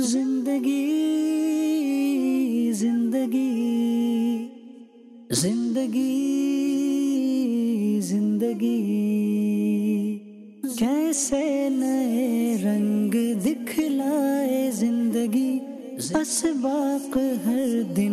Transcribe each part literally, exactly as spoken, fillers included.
زندگی زندگی زندگی زندگی کیسے نئے رنگ دکھلائے زندگی، اسباق ہر دن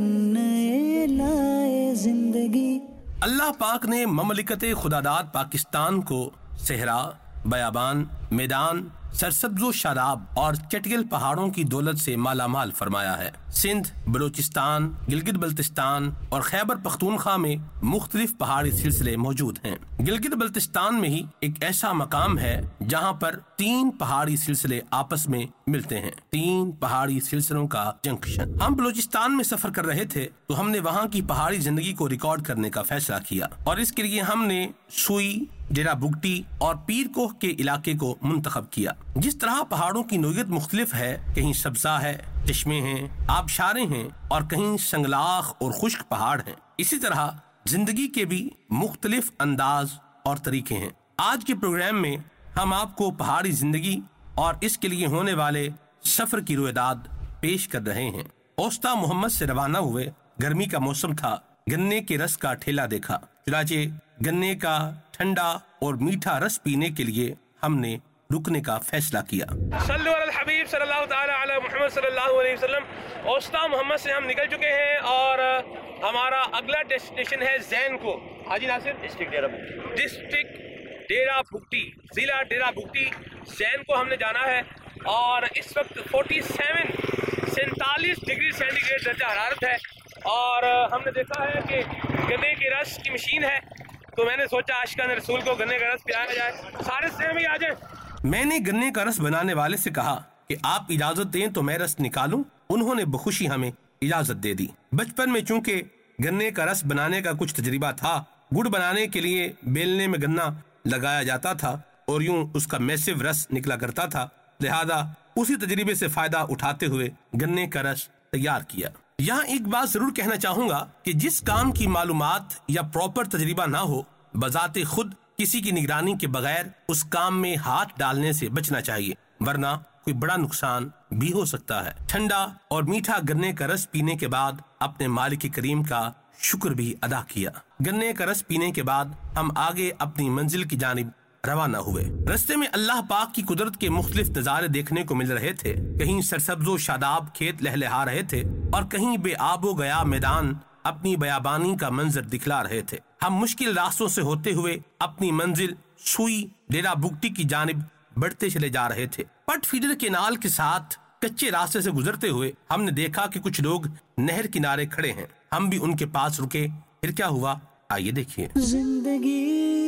نئے لائے زندگی۔ اللہ پاک نے مملکت خداداد پاکستان کو صحرا، بیابان، میدان، سرسبز و شاداب اور چٹگل پہاڑوں کی دولت سے مالا مال فرمایا ہے۔ سندھ، بلوچستان، گلگت بلتستان اور خیبر پختونخوا میں مختلف پہاڑی سلسلے موجود ہیں۔ گلگت بلتستان میں ہی ایک ایسا مقام ہے جہاں پر تین پہاڑی سلسلے آپس میں ملتے ہیں، تین پہاڑی سلسلوں کا جنکشن۔ ہم بلوچستان میں سفر کر رہے تھے تو ہم نے وہاں کی پہاڑی زندگی کو ریکارڈ کرنے کا فیصلہ کیا، اور اس کے لیے ہم نے سوئی، ڈیرہ بگٹی اور پیر کوہ کے علاقے کو منتخب کیا۔ جس طرح پہاڑوں کی نوعیت مختلف ہے، کہیں سبزہ ہے، چشمے ہیں، آبشاریں ہیں اور کہیں سنگلاخ اور خشک پہاڑ ہیں، اسی طرح زندگی کے بھی مختلف انداز اور طریقے ہیں۔ آج کے پروگرام میں ہم آپ کو پہاڑی زندگی اور اس کے لیے ہونے والے سفر کی رویداد پیش کر رہے ہیں۔ اوستا محمد سے روانہ ہوئے، گرمی کا موسم تھا، گنے کے رس کا ٹھیلا دیکھا، چنانچہ گنے کا ٹھنڈا اور میٹھا رس پینے کے لیے ہم نے رکنے کا فیصلہ کیا۔ صلو علی الحبیب صلی اللہ تعالی علی محمد صلی اللہ علیہ وسلم۔ اوستا محمد سے ہم نکل چکے ہیں اور ہمارا اگلا ڈیسٹینیشن ہے زین کو۔ حاجی ناصر، ڈسٹرکٹ ڈیرہ بگٹی، ڈسٹرکٹ ڈیرہ بگٹی، ضلع ڈیرہ بگٹی، زین کو ہم نے جانا ہے، اور اس وقت فورٹی سیون سینتالیس ڈگری سینٹی گریڈ درجہ حرارت ہے، اور ہم نے دیکھا ہے کہ گنے کے رس کی مشین ہے، تو میں نے سوچا عاشقان رسول کو گنے کا رس پلایا جائے۔ سارے سے بھی آ جائیں۔ میں نے گنے کا رس بنانے والے سے کہا کہ آپ اجازت دیں تو میں رس نکالوں۔ انہوں نے بخوشی ہمیں اجازت دے دی۔ بچپن میں چونکہ گنے کا رس بنانے کا کچھ تجربہ تھا، گڑ بنانے کے لیے بیلنے میں گنا لگایا جاتا تھا اور یوں اس کا میسو رس نکلا کرتا تھا، لہذا اسی تجربے سے فائدہ اٹھاتے ہوئے گنے کا رس تیار کیا۔ یہاں ایک بات ضرور کہنا چاہوں گا کہ جس کام کی معلومات یا پراپر تجربہ نہ ہو، بذات خود کسی کی نگرانی کے بغیر اس کام میں ہاتھ ڈالنے سے بچنا چاہیے، ورنہ کوئی بڑا نقصان بھی ہو سکتا ہے۔ ٹھنڈا اور میٹھا گنے کا رس پینے کے بعد اپنے مالک کریم کا شکر بھی ادا کیا۔ گنے کا رس پینے کے بعد ہم آگے اپنی منزل کی جانب روانہ ہوئے۔ رستے میں اللہ پاک کی قدرت کے مختلف نظارے دیکھنے کو مل رہے تھے، کہیں سرسبز و شاداب کھیت لہلہا رہے تھے اور کہیں بے آب و گیا میدان اپنی بیابانی کا منظر دکھلا رہے تھے۔ ہم مشکل راستوں سے ہوتے ہوئے اپنی منزل سوئی ڈیرہ بگٹی کی جانب بڑھتے چلے جا رہے تھے۔ پٹ فیڈر کینال کے ساتھ کچے راستے سے گزرتے ہوئے ہم نے دیکھا کہ کچھ لوگ نہر کنارے کھڑے ہیں، ہم بھی ان کے پاس رکے۔ پھر کیا ہوا، آئیے دیکھیے۔ زندگی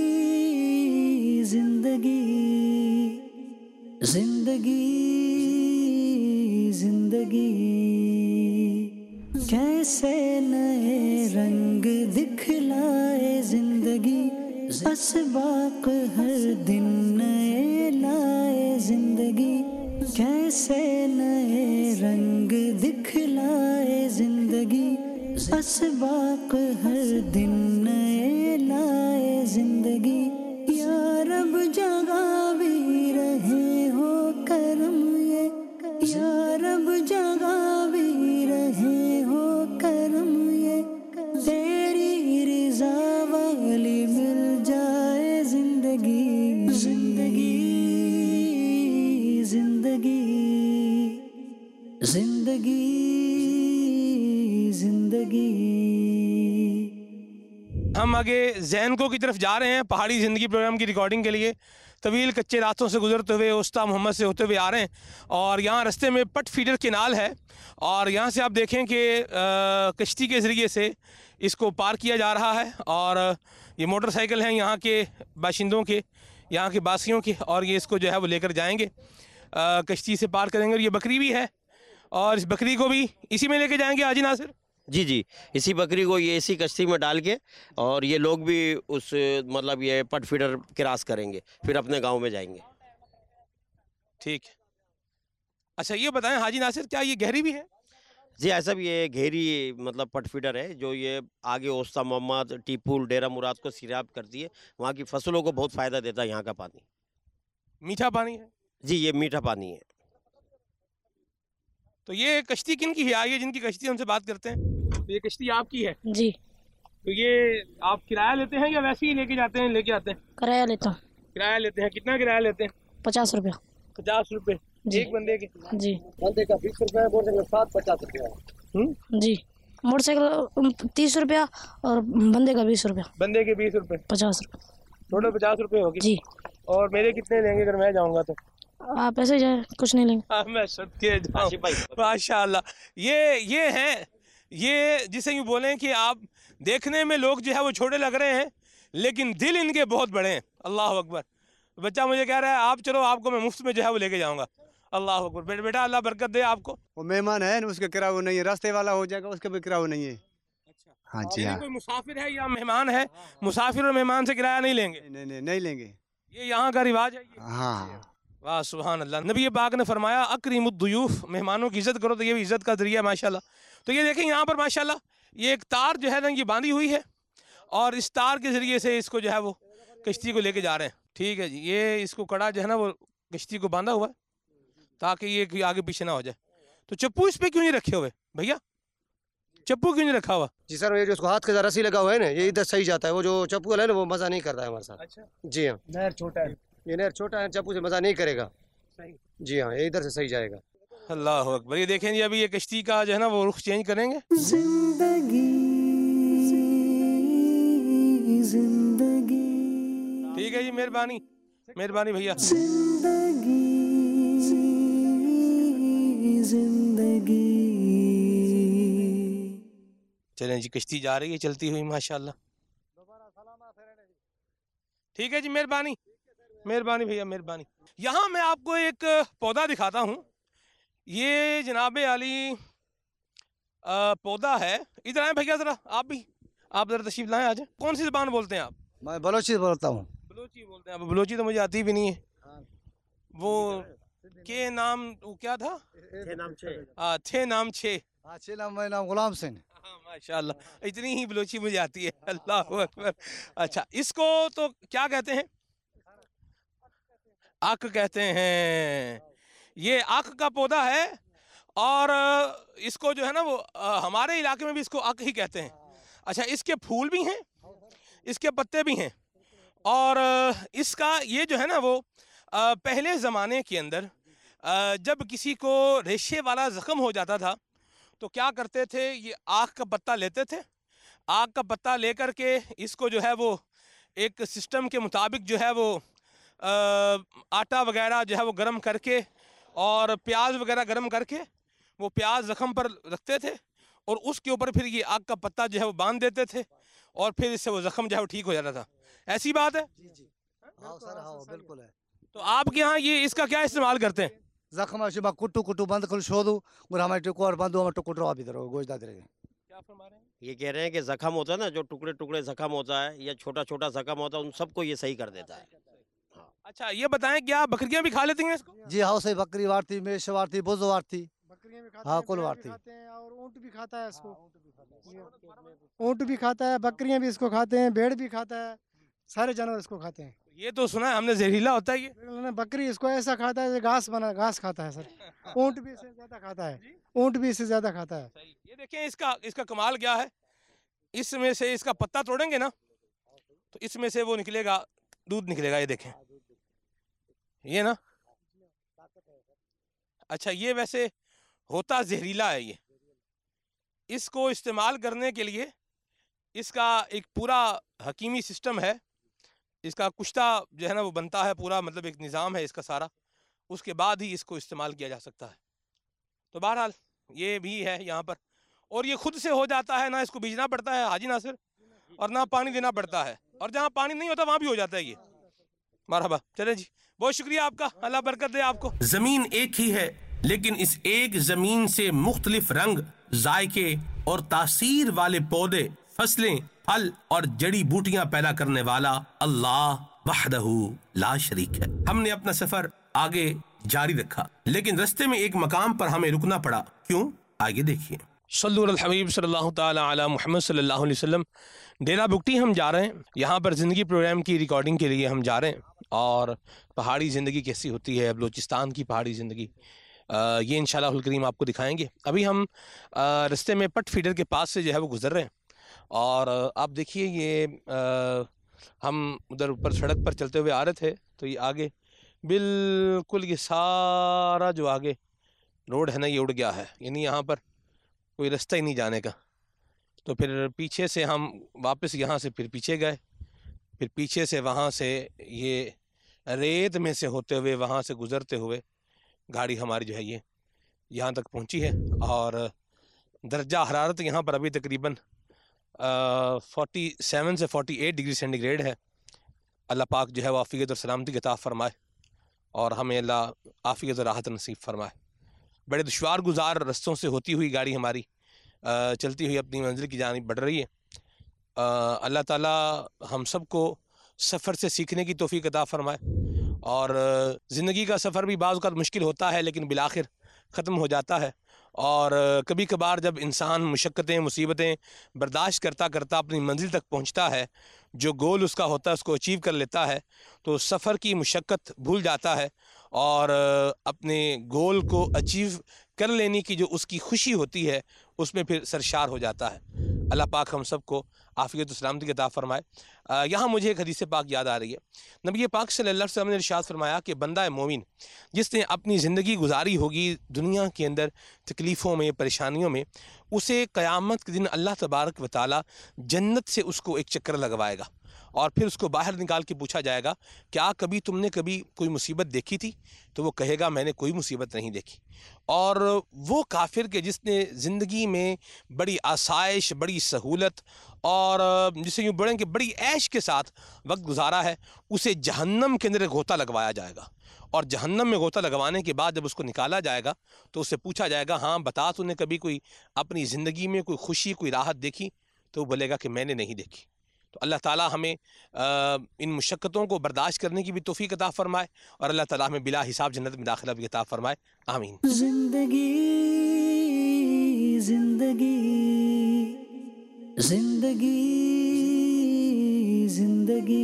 زندگی زندگی زندگی کیسے نئے رنگ دکھلائے زندگی، اسباق ہر دن نئے لائے زندگی، کیسے نئے رنگ دکھلائے زندگی، اسباق ہر دن نئے لائے زندگی۔ یا رب جگہ بھی رہے ہو کرم یہ، یا رب جگہ بھی رہے ہو کرم یہ، تیری رضا والی مل جائے زندگی۔ زندگی زندگی زندگی زندگی۔ ہم آگے زین کو کی طرف جا رہے ہیں پہاڑی زندگی پروگرام کی ریکارڈنگ کے لیے۔ طویل کچے راستوں سے گزرتے ہوئے اوستا محمد سے ہوتے ہوئے آ رہے ہیں، اور یہاں رستے میں پٹ فیڈر کینال ہے، اور یہاں سے آپ دیکھیں کہ کشتی کے ذریعے سے اس کو پار کیا جا رہا ہے، اور یہ موٹر سائیکل ہیں یہاں کے باشندوں کے، یہاں کے باسیوں کے، اور یہ اس کو جو ہے وہ لے کر جائیں گے، کشتی سے پار کریں گے۔ اور یہ بکری بھی ہے، اور اس بکری کو بھی اسی میں لے کے جائیں گے حاجی ناصر؟ جی جی، اسی بکری کو یہ اسی کشتی میں ڈال کے، اور یہ لوگ بھی اس مطلب یہ پٹ فیڈر کراس کریں گے، پھر اپنے گاؤں میں جائیں گے۔ ٹھیک ہے، اچھا یہ بتائیں حاجی ناصر، کیا یہ گہری بھی ہے؟ جی ایسا بھی یہ گہری مطلب پٹ فیڈر ہے، جو یہ آگے اوستا محمد، ٹیپول، ڈیرہ مراد کو سیراب کرتی ہے، وہاں کی فصلوں کو بہت فائدہ دیتا ہے یہاں کا پانی۔ میٹھا پانی ہے؟ جی یہ میٹھا پانی ہے۔ تو یہ کشتی کن کی ہے؟ آئیے جن کی کشتی ان سے بات کرتے ہیں. تو یہ کشتی آپ کی ہے جی. تو یہ آپ کرایہ لیتے ہیں یا ویسے ہی لے کے جاتے ہیں لے کے آتے ہیں؟ کرایہ لیتا ہوں. کرایہ لیتے ہیں. کتنا کرایہ لیتے ہیں؟ پچاس روپیہ. پچاس روپے ایک بندے کے؟ جی. بندے کا بیس روپے موٹر سائیکل ساتھ پچاس روپے. جی. موٹر سائیکل تیس روپیہ اور بندے کا بیس روپیہ. بندے کے بیس روپے پچاس روپے ٹوٹل پچاس روپے ہوگی. جی. اور میرے کتنے لیں گے اگر میں جاؤں گا تو؟ آپ ایسے جائیں کچھ نہیں لیں گے. میں سب کے جاؤں. ماشاء اللہ. یہ یہ ہیں یہ جسے یوں بولیں کہ آپ دیکھنے میں لوگ جو ہے وہ چھوٹے لگ رہے ہیں لیکن دل ان کے بہت بڑے ہیں. اللہ اکبر. بچہ مجھے کہہ رہا ہے آپ چلو آپ کو میں مفت میں جو ہے وہ لے کے جاؤں گا. اللہ اکبر. بیٹا بیٹا اللہ برکت دے آپ کو. وہ مہمان ہے اس کا کرایہ نہیں ہے, راستے والا ہو جائے گا اس کا بھی کرایہ نہیں ہے. ہاں جی ہاں. کوئی مسافر ہے یا مہمان ہے, مسافر اور مہمان سے کرایہ نہیں لیں گے؟ نہیں نہیں نہیں لیں گے. یہ یہاں کا رواج ہے. ہاں. واہ سبحان اللہ. نبی پاک نے فرمایا اکریم الضیوف, مہمانوں کی عزت کرو, تو یہ بھی عزت کا ذریعہ ماشاءاللہ. تو یہ دیکھیں یہاں پر ماشاءاللہ یہ ایک تار جو ہے نا یہ باندھی ہوئی ہے اور اس تار کے ذریعے سے اس کو جو ہے وہ کشتی کو لے کے جا رہے ہیں. ٹھیک ہے جی. یہ اس کو کڑا جو ہے نا وہ کشتی کو باندھا ہوا ہے تاکہ یہ آگے پیچھے نہ ہو جائے. تو چپو اس پہ کیوں نہیں رکھے ہوئے بھیا؟ چپو کیوں نہیں رکھا ہوا؟ جی سر یہ جو اس کو ہاتھ کا رسی لگا ہوا ہے نا یہ ادھر صحیح جاتا ہے, وہ جو چپو والا ہے نا وہ مزہ نہیں کرتا ہے ہمارے ساتھ. اچھا. جی ہاں. نہر چھوٹا ہے. یہ نہر چھوٹا ہے, چپو سے مزہ نہیں کرے گا. جی ہاں یہ ادھر سے صحیح جائے گا. اللہ اکبر. یہ دیکھیں جی ابھی یہ کشتی کا جو ہے نا وہ رخ چینج کریں گے. زندگی زندگی ٹھیک ہے جی. مہربانی مہربانی بھیا. زندگی زندگی. چلیں جی کشتی جا رہی ہے چلتی ہوئی ماشاءاللہ. ٹھیک ہے جی. مہربانی مہربانی بھیا مہربانی. یہاں میں آپ کو ایک پودا دکھاتا ہوں. یہ جناب علی پودا ہے. ادھر آئیں بھیا ذرا, آپ بھی آپ ذرا تشریف لائیں. آج کون سی زبان بولتے ہیں آپ؟ میں بلوچی بولتا ہوں. بلوچی بولتے ہیں. بلوچی تو مجھے آتی بھی نہیں ہے. وہ کے نام وہ کیا تھا؟ تھے نام چھ. اچھا نام میرا نام غلام حسین. ماشاء اللہ. اتنی ہی بلوچی مجھے آتی ہے. اللہ اکبر. اچھا اس کو تو کیا کہتے ہیں؟ آک کہتے ہیں. یہ آک کا پودا ہے اور اس کو جو ہے نا وہ ہمارے علاقے میں بھی اس کو آک ہی کہتے ہیں. اچھا اس کے پھول بھی ہیں, اس کے پتے بھی ہیں, اور اس کا یہ جو ہے نا وہ پہلے زمانے کے اندر جب کسی کو ریشے والا زخم ہو جاتا تھا تو کیا کرتے تھے, یہ آک کا پتا لیتے تھے. آک کا پتا لے کر کے اس کو جو ہے وہ ایک سسٹم کے مطابق جو ہے وہ آٹا وغیرہ جو ہے وہ گرم کر کے اور پیاز وغیرہ گرم کر کے وہ پیاز زخم پر رکھتے تھے اور اس کے اوپر پھر یہ آگ کا پتا جو ہے وہ باندھ دیتے تھے اور پھر اس سے وہ زخم جو ہے وہ ٹھیک ہو جاتا تھا. ایسی بات ہے؟ جی جی ہاں سر ہاں بالکل ہے. تو آپ کے ہاں یہ اس کا کیا استعمال کرتے ہیں؟ زخم شبہ کٹو کٹو بند کر شودو اور ہمیں ٹکو اور بندو ہمیں ٹکو ڈرا بھی درو گوشت دے گے. کیا فرما رہے ہیں؟ یہ کہہ رہے ہیں کہ زخم ہوتا ہے نا, جو ٹکڑے ٹکڑے زخم ہوتا ہے یا چھوٹا چھوٹا زخم ہوتا ہے, ان سب کو یہ صحیح کر دیتا ہے. اچھا یہ بتائیں کیا بکریاں بھی کھا لیتی ہیں اس کو؟ جی ہاں صحیح. بکری وار تھی, میش وار تھی, بوز وار تھی. بکریاں بھی کھاتے ہاں ہیں, کل بھیڑ وار بھی تھی. کھاتے ہیں اور اونٹ بھی کھاتا ہے اس کو. اونٹ بھی کھاتا ہے, بکریاں بھی اس کو کھاتے ہیں, بھیڑ بھی کھاتا ہے, سارے جانور اس کو کھاتے ہیں. یہ تو سنا ہے ہم نے زہریلا ہوتا ہے یہ. بکری اس کو ایسا کھاتا ہے گھاس بنا گھاس کھاتا ہے سر. اونٹ بھی اس سے زیادہ کھاتا ہے, اونٹ بھی اس سے زیادہ کھاتا ہے. یہ دیکھیں اس کا اس کا کمال کیا ہے. اس میں سے اس کا پتا توڑیں گے نا تو اس میں سے وہ نکلے گا, دودھ نکلے گا. یہ دیکھیں یہ نا. اچھا یہ ویسے ہوتا زہریلا ہے. یہ اس کو استعمال کرنے کے لیے اس کا ایک پورا حکیمی سسٹم ہے. اس کا کشتہ جو ہے نا وہ بنتا ہے پورا, مطلب ایک نظام ہے اس کا سارا, اس کے بعد ہی اس کو استعمال کیا جا سکتا ہے. تو بہرحال یہ بھی ہے یہاں پر, اور یہ خود سے ہو جاتا ہے, نہ اس کو بیجنا پڑتا ہے حاجی ناصر, اور نہ پانی دینا پڑتا ہے, اور جہاں پانی نہیں ہوتا وہاں بھی ہو جاتا ہے یہ. مرحبا. چلیں جی بہت شکریہ آپ کا, اللہ برکت دے آپ کو. زمین ایک ہی ہے لیکن اس ایک زمین سے مختلف رنگ, ذائقے اور تاثیر والے پودے, فصلیں, پھل اور جڑی بوٹیاں پیدا کرنے والا اللہ وحدہ لا شریک ہے. ہم نے اپنا سفر آگے جاری رکھا لیکن رستے میں ایک مقام پر ہمیں رکنا پڑا. کیوں؟ آگے دیکھیے. صلو علی الحبیب صلی اللہ تعالی علی محمد صلی اللہ علیہ وسلم. ڈیرہ بگٹی ہم جا رہے ہیں. یہاں پر زندگی پروگرام کی ریکارڈنگ کے لیے ہم جا رہے ہیں, اور پہاڑی زندگی کیسی ہوتی ہے, بلوچستان کی پہاڑی زندگی یہ انشاءاللہ الکریم آپ کو دکھائیں گے۔ ابھی ہم رستے میں پٹ فیڈر کے پاس سے جو ہے وہ گزر رہے ہیں، اور آپ دیکھیے یہ ہم ادھر اوپر سڑک پر چلتے ہوئے آ رہے تھے، تو یہ آگے بالکل یہ سارا جو آگے روڈ ہے نا یہ اڑ گیا ہے، یعنی یہاں پر کوئی رستہ ہی نہیں جانے کا۔ تو پھر پیچھے سے ہم واپس یہاں سے پھر پیچھے گئے، پھر پیچھے سے وہاں سے یہ ریت میں سے ہوتے ہوئے وہاں سے گزرتے ہوئے گاڑی ہماری جو ہے یہ یہاں تک پہنچی ہے، اور درجہ حرارت یہاں پر ابھی تقریباً فورٹی سیون سے forty eight degree centigrade ہے۔ اللہ پاک جو ہے وہ عافیت اور سلامتی کی عطا فرمائے، اور ہمیں اللہ عافیت اور راحت نصیب فرمائے۔ بڑے دشوار گزار رستوں سے ہوتی ہوئی گاڑی ہماری چلتی ہوئی اپنی منزل کی جانب بڑھ رہی ہے۔ اللہ تعالیٰ ہم سب کو سفر سے سیکھنے کی توفیق عطا فرمائے، اور زندگی کا سفر بھی بعض اوقات مشکل ہوتا ہے لیکن بالآخر ختم ہو جاتا ہے، اور کبھی کبھار جب انسان مشقتیں مصیبتیں برداشت کرتا کرتا اپنی منزل تک پہنچتا ہے، جو گول اس کا ہوتا ہے اس کو اچیو کر لیتا ہے، تو سفر کی مشقت بھول جاتا ہے، اور اپنے گول کو اچیو کر لینے کی جو اس کی خوشی ہوتی ہے اس میں پھر سرشار ہو جاتا ہے۔ اللہ پاک ہم سب کو عافیت و سلامتی کی عطا فرمائے۔ یہاں مجھے ایک حدیث پاک یاد آ رہی ہے، نبی پاک صلی اللہ علیہ وسلم نے ارشاد فرمایا کہ بندہ مومن جس نے اپنی زندگی گزاری ہوگی دنیا کے اندر تکلیفوں میں پریشانیوں میں، اسے قیامت کے دن اللہ تبارک و تعالی جنت سے اس کو ایک چکر لگوائے گا، اور پھر اس کو باہر نکال کے پوچھا جائے گا کیا کبھی تم نے کبھی کوئی مصیبت دیکھی تھی؟ تو وہ کہے گا میں نے کوئی مصیبت نہیں دیکھی۔ اور وہ کافر کے جس نے زندگی میں بڑی آسائش بڑی سہولت اور جسے یوں بڑھیں کہ بڑی عیش کے ساتھ وقت گزارا ہے، اسے جہنم کے اندر غوطہ لگوایا جائے گا، اور جہنم میں غوطہ لگوانے کے بعد جب اس کو نکالا جائے گا تو اس سے پوچھا جائے گا ہاں بتا تو نے کبھی کوئی اپنی زندگی میں کوئی خوشی کوئی راحت دیکھی؟ تو وہ بولے گا کہ میں نے نہیں دیکھی۔ تو اللہ تعالیٰ ہمیں ان مشقتوں کو برداشت کرنے کی بھی توفیق عطا فرمائے، اور اللہ تعالیٰ ہمیں بلا حساب جنت میں داخلہ بھی عطا فرمائے، آمین۔ زندگی زندگی زندگی زندگی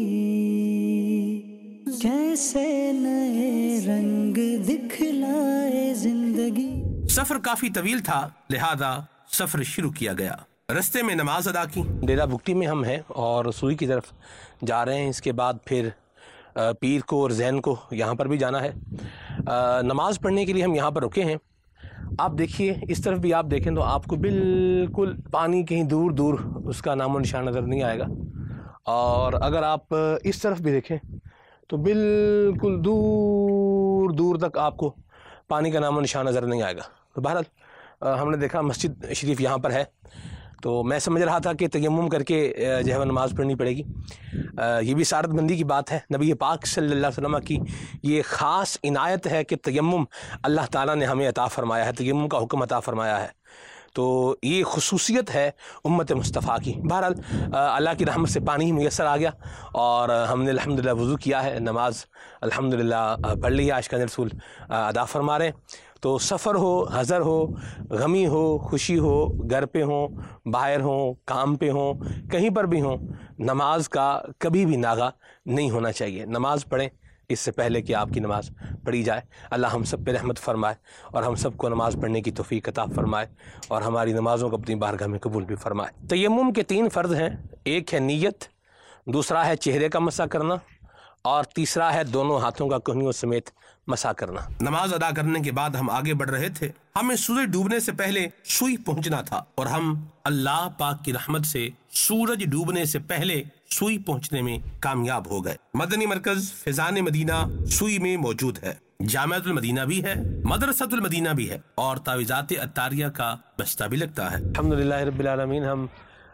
کیسے نئے رنگ دکھلائے زندگی۔ سفر کافی طویل تھا، لہذا سفر شروع کیا گیا۔ رستے میں نماز ادا کی۔ ڈیرہ بگٹی میں ہم ہیں اور سوئی کی طرف جا رہے ہیں، اس کے بعد پھر پیر کو اور زین کو یہاں پر بھی جانا ہے۔ نماز پڑھنے کے لیے ہم یہاں پر رکے ہیں۔ آپ دیکھیے اس طرف بھی آپ دیکھیں تو آپ کو بالکل پانی کہیں دور دور اس کا نام و نشان نظر نہیں آئے گا، اور اگر آپ اس طرف بھی دیکھیں تو بالکل دور دور تک آپ کو پانی کا نام و نشان نظر نہیں آئے گا۔ تو بہرحال ہم نے دیکھا مسجد شریف یہاں پر ہے، تو میں سمجھ رہا تھا کہ تیمم کر کے جو ہے وہ نماز پڑھنی پڑے گی۔ یہ بھی سعادت مندی کی بات ہے، نبی پاک صلی اللہ علیہ وسلم کی یہ خاص عنایت ہے کہ تیمم اللہ تعالیٰ نے ہمیں عطا فرمایا ہے، تیمم کا حکم عطا فرمایا ہے، تو یہ خصوصیت ہے امت مصطفیٰ کی۔ بہرحال اللہ کی رحمت سے پانی ہی میسر آ گیا، اور ہم نے الحمدللہ وضو کیا ہے، نماز الحمدللہ پڑھ لی ہے، عاشقان رسول ادا فرما رہے ہیں۔ تو سفر ہو، حضر ہو، غمی ہو، خوشی ہو، گھر پہ ہوں، باہر ہوں، کام پہ ہوں، کہیں پر بھی ہوں، نماز کا کبھی بھی ناغہ نہیں ہونا چاہیے۔ نماز پڑھیں اس سے پہلے کہ آپ کی نماز پڑھی جائے۔ اللہ ہم سب پہ رحمت فرمائے، اور ہم سب کو نماز پڑھنے کی توفیق عطا فرمائے، اور ہماری نمازوں کو اپنی بارگاہ میں قبول بھی فرمائے۔ تیمم کے تین فرض ہیں، ایک ہے نیت، دوسرا ہے چہرے کا مسح کرنا، اور تیسرا ہے دونوں ہاتھوں کا کہنیوں سمیت مسح کرنا۔ نماز ادا کرنے کے بعد ہم آگے بڑھ رہے تھے، ہمیں سورج ڈوبنے سے پہلے سوئی پہنچنا تھا، اور ہم اللہ پاک کی رحمت سے سورج ڈوبنے سے پہلے سوئی پہنچنے میں کامیاب ہو گئے۔ مدنی مرکز فیضان مدینہ سوئی میں موجود ہے، جامعۃ المدینہ بھی ہے، مدرسۃ المدینہ بھی ہے، اور تعویذات عطاریہ کا بستہ بھی لگتا ہے۔ الحمدللہ رب العالمین، ہم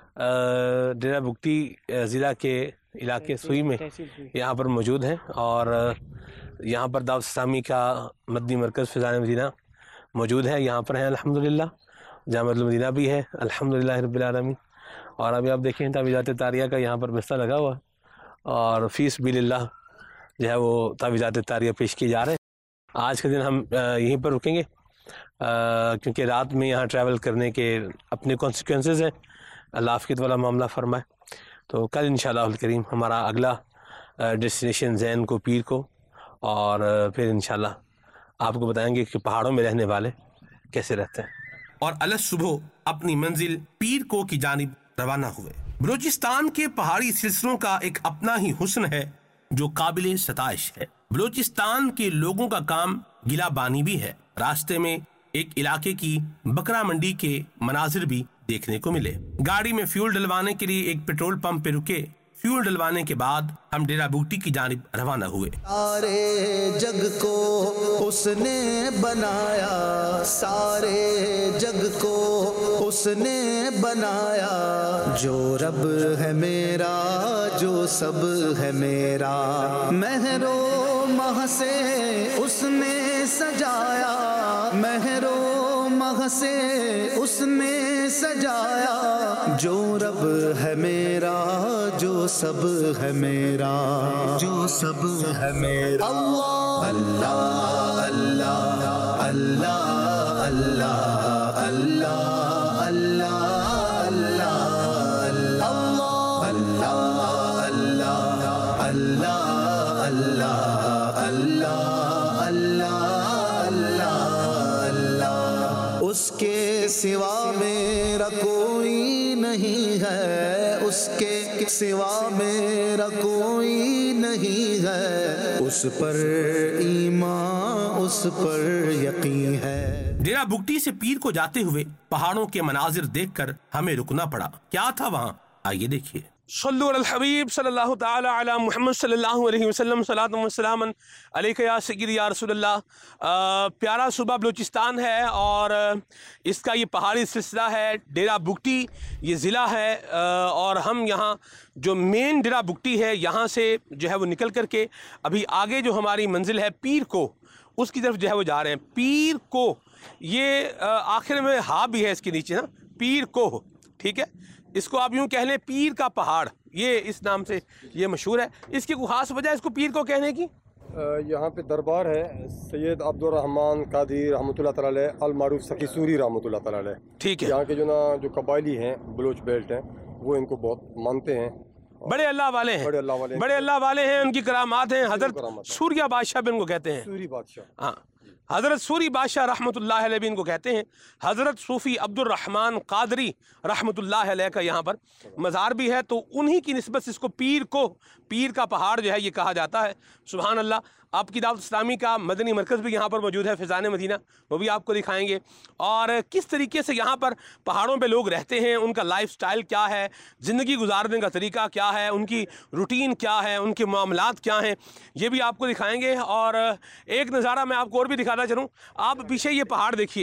ڈیرہ بگٹی ضلع کے علاقے سوئی میں یہاں پر موجود ہیں، اور یہاں پر دعوت اسلامی کا مدنی مرکز فیضان مدینہ موجود ہے، یہاں پر ہیں الحمدللہ، جامعۃ المدینہ بھی ہے الحمدللہ رب العالمین، اور ابھی آپ دیکھیں تعویذات عطاریہ کا یہاں پر بستہ لگا ہوا ہے، اور فی سبیل اللہ جو ہے وہ تعویذات عطاریہ پیش کیے جا رہے ہیں۔ آج کے دن ہم یہیں پر رکیں گے، کیونکہ رات میں یہاں ٹریول کرنے کے اپنے کانسیکوینسز ہیں، اللہ عافیت والا معاملہ فرمائے۔ تو کل انشاءاللہ الکریم ہمارا اگلا ڈیسٹینیشن زین کو پیر کو، اور پھر انشاءاللہ آپ کو بتائیں گے کہ پہاڑوں میں رہنے والے کیسے رہتے ہیں۔ اور الگ صبح اپنی منزل پیر کو کی جانب روانہ ہوئے۔ بلوچستان کے پہاڑی سلسلوں کا ایک اپنا ہی حسن ہے جو قابل ستائش ہے۔ بلوچستان کے لوگوں کا کام گلا بانی بھی ہے۔ راستے میں ایک علاقے کی بکرا منڈی کے مناظر بھی دیکھنے کو ملے۔ گاڑی میں فیول ڈلوانے کے لیے ایک پیٹرول پمپ پہ رکے۔ فیول ڈلوانے کے بعد ہم ڈیرا بگٹی کی جانب روانہ ہوئے۔ سارے جگ کو اس نے بنایا، سارے جگ کو اس نے بنایا، جو رب ہے میرا، جو سب ہے میرا، مہر و مہ سے اس نے سجایا، مہر و مہ سے اس نے سجایا، جو رب ہے میرا، جو سب ہے میرا، جو سب ہے میرا۔ اللہ اللہ اللہ اللہ اللہ اللہ اللہ اللہ اللہ اللہ اللہ اللہ، اس کے سوا میرا کوئی نہیں ہے، اس کے سوا میرا کوئی نہیں ہے، اس پر ایمان اس پر یقین ہے۔ ڈیرا بگٹی سے پیر کو جاتے ہوئے پہاڑوں کے مناظر دیکھ کر ہمیں رکنا پڑا۔ کیا تھا وہاں، آئیے دیکھیے۔ صلو علی الحبیب صلی اللہ تعالی علی محمد صلی اللہ علیہ وسلم، صلاۃ و سلام علیک یا سیدی یا رسول اللہ۔ پیارا صوبہ بلوچستان ہے اور اس کا یہ پہاڑی سلسلہ ہے ڈیرا بگٹی، یہ ضلع ہے، اور ہم یہاں جو مین ڈیرا بگٹی ہے یہاں سے جو ہے وہ نکل کر کے ابھی آگے جو ہماری منزل ہے پیر کو، اس کی طرف جو ہے وہ جا رہے ہیں۔ پیر کو، یہ آخر میں ہا بھی ہے اس کے نیچے نا، پیر کو، ٹھیک ہے، اس کو آپ یوں کہہ لیں پیر کا پہاڑ، یہ اس نام سے یہ مشہور ہے۔ اس کی کوئی خاص وجہ ہے اس کو پیر کو کہنے کی؟ یہاں پہ دربار ہے سید عبد الرحمن قادری رحمۃ اللہ تعالی علیہ، المعروف سخی سوری رحمۃ اللہ تعالی علیہ، ٹھیک ہے۔ یہاں کے جو نا جو قبائلی ہیں بلوچ بیلٹ ہیں وہ ان کو بہت مانتے ہیں، بڑے اللہ والے ہیں، بڑے اللہ والے ہیں، بڑے اللہ والے ہیں، ان کی کرامات ہیں۔ حضرت کرامات ہیں۔ سوریہ بادشاہ بھی ان کو کہتے ہیں، سوری بادشاہ، ہاں، حضرت سوری بادشاہ رحمۃ اللہ علیہ بھی ان کو کہتے ہیں۔ حضرت صوفی عبد الرحمن قادری رحمۃ اللہ علیہ کا یہاں پر مزار بھی ہے، تو انہی کی نسبت سے اس کو پیر کو، پیر کا پہاڑ جو ہے یہ کہا جاتا ہے۔ سبحان اللہ۔ آپ کی دعوت اسلامی کا مدنی مرکز بھی یہاں پر موجود ہے، فیضان مدینہ، وہ بھی آپ کو دکھائیں گے، اور کس طریقے سے یہاں پر پہاڑوں پہ لوگ رہتے ہیں، ان کا لائف سٹائل کیا ہے، زندگی گزارنے کا طریقہ کیا ہے، ان کی روٹین کیا ہے، ان کے معاملات کیا ہیں، یہ بھی آپ کو دکھائیں گے۔ اور ایک نظارہ میں آپ کو اور بھی دکھانا چاہوں، آپ پیچھے یہ پہاڑ دیکھیے،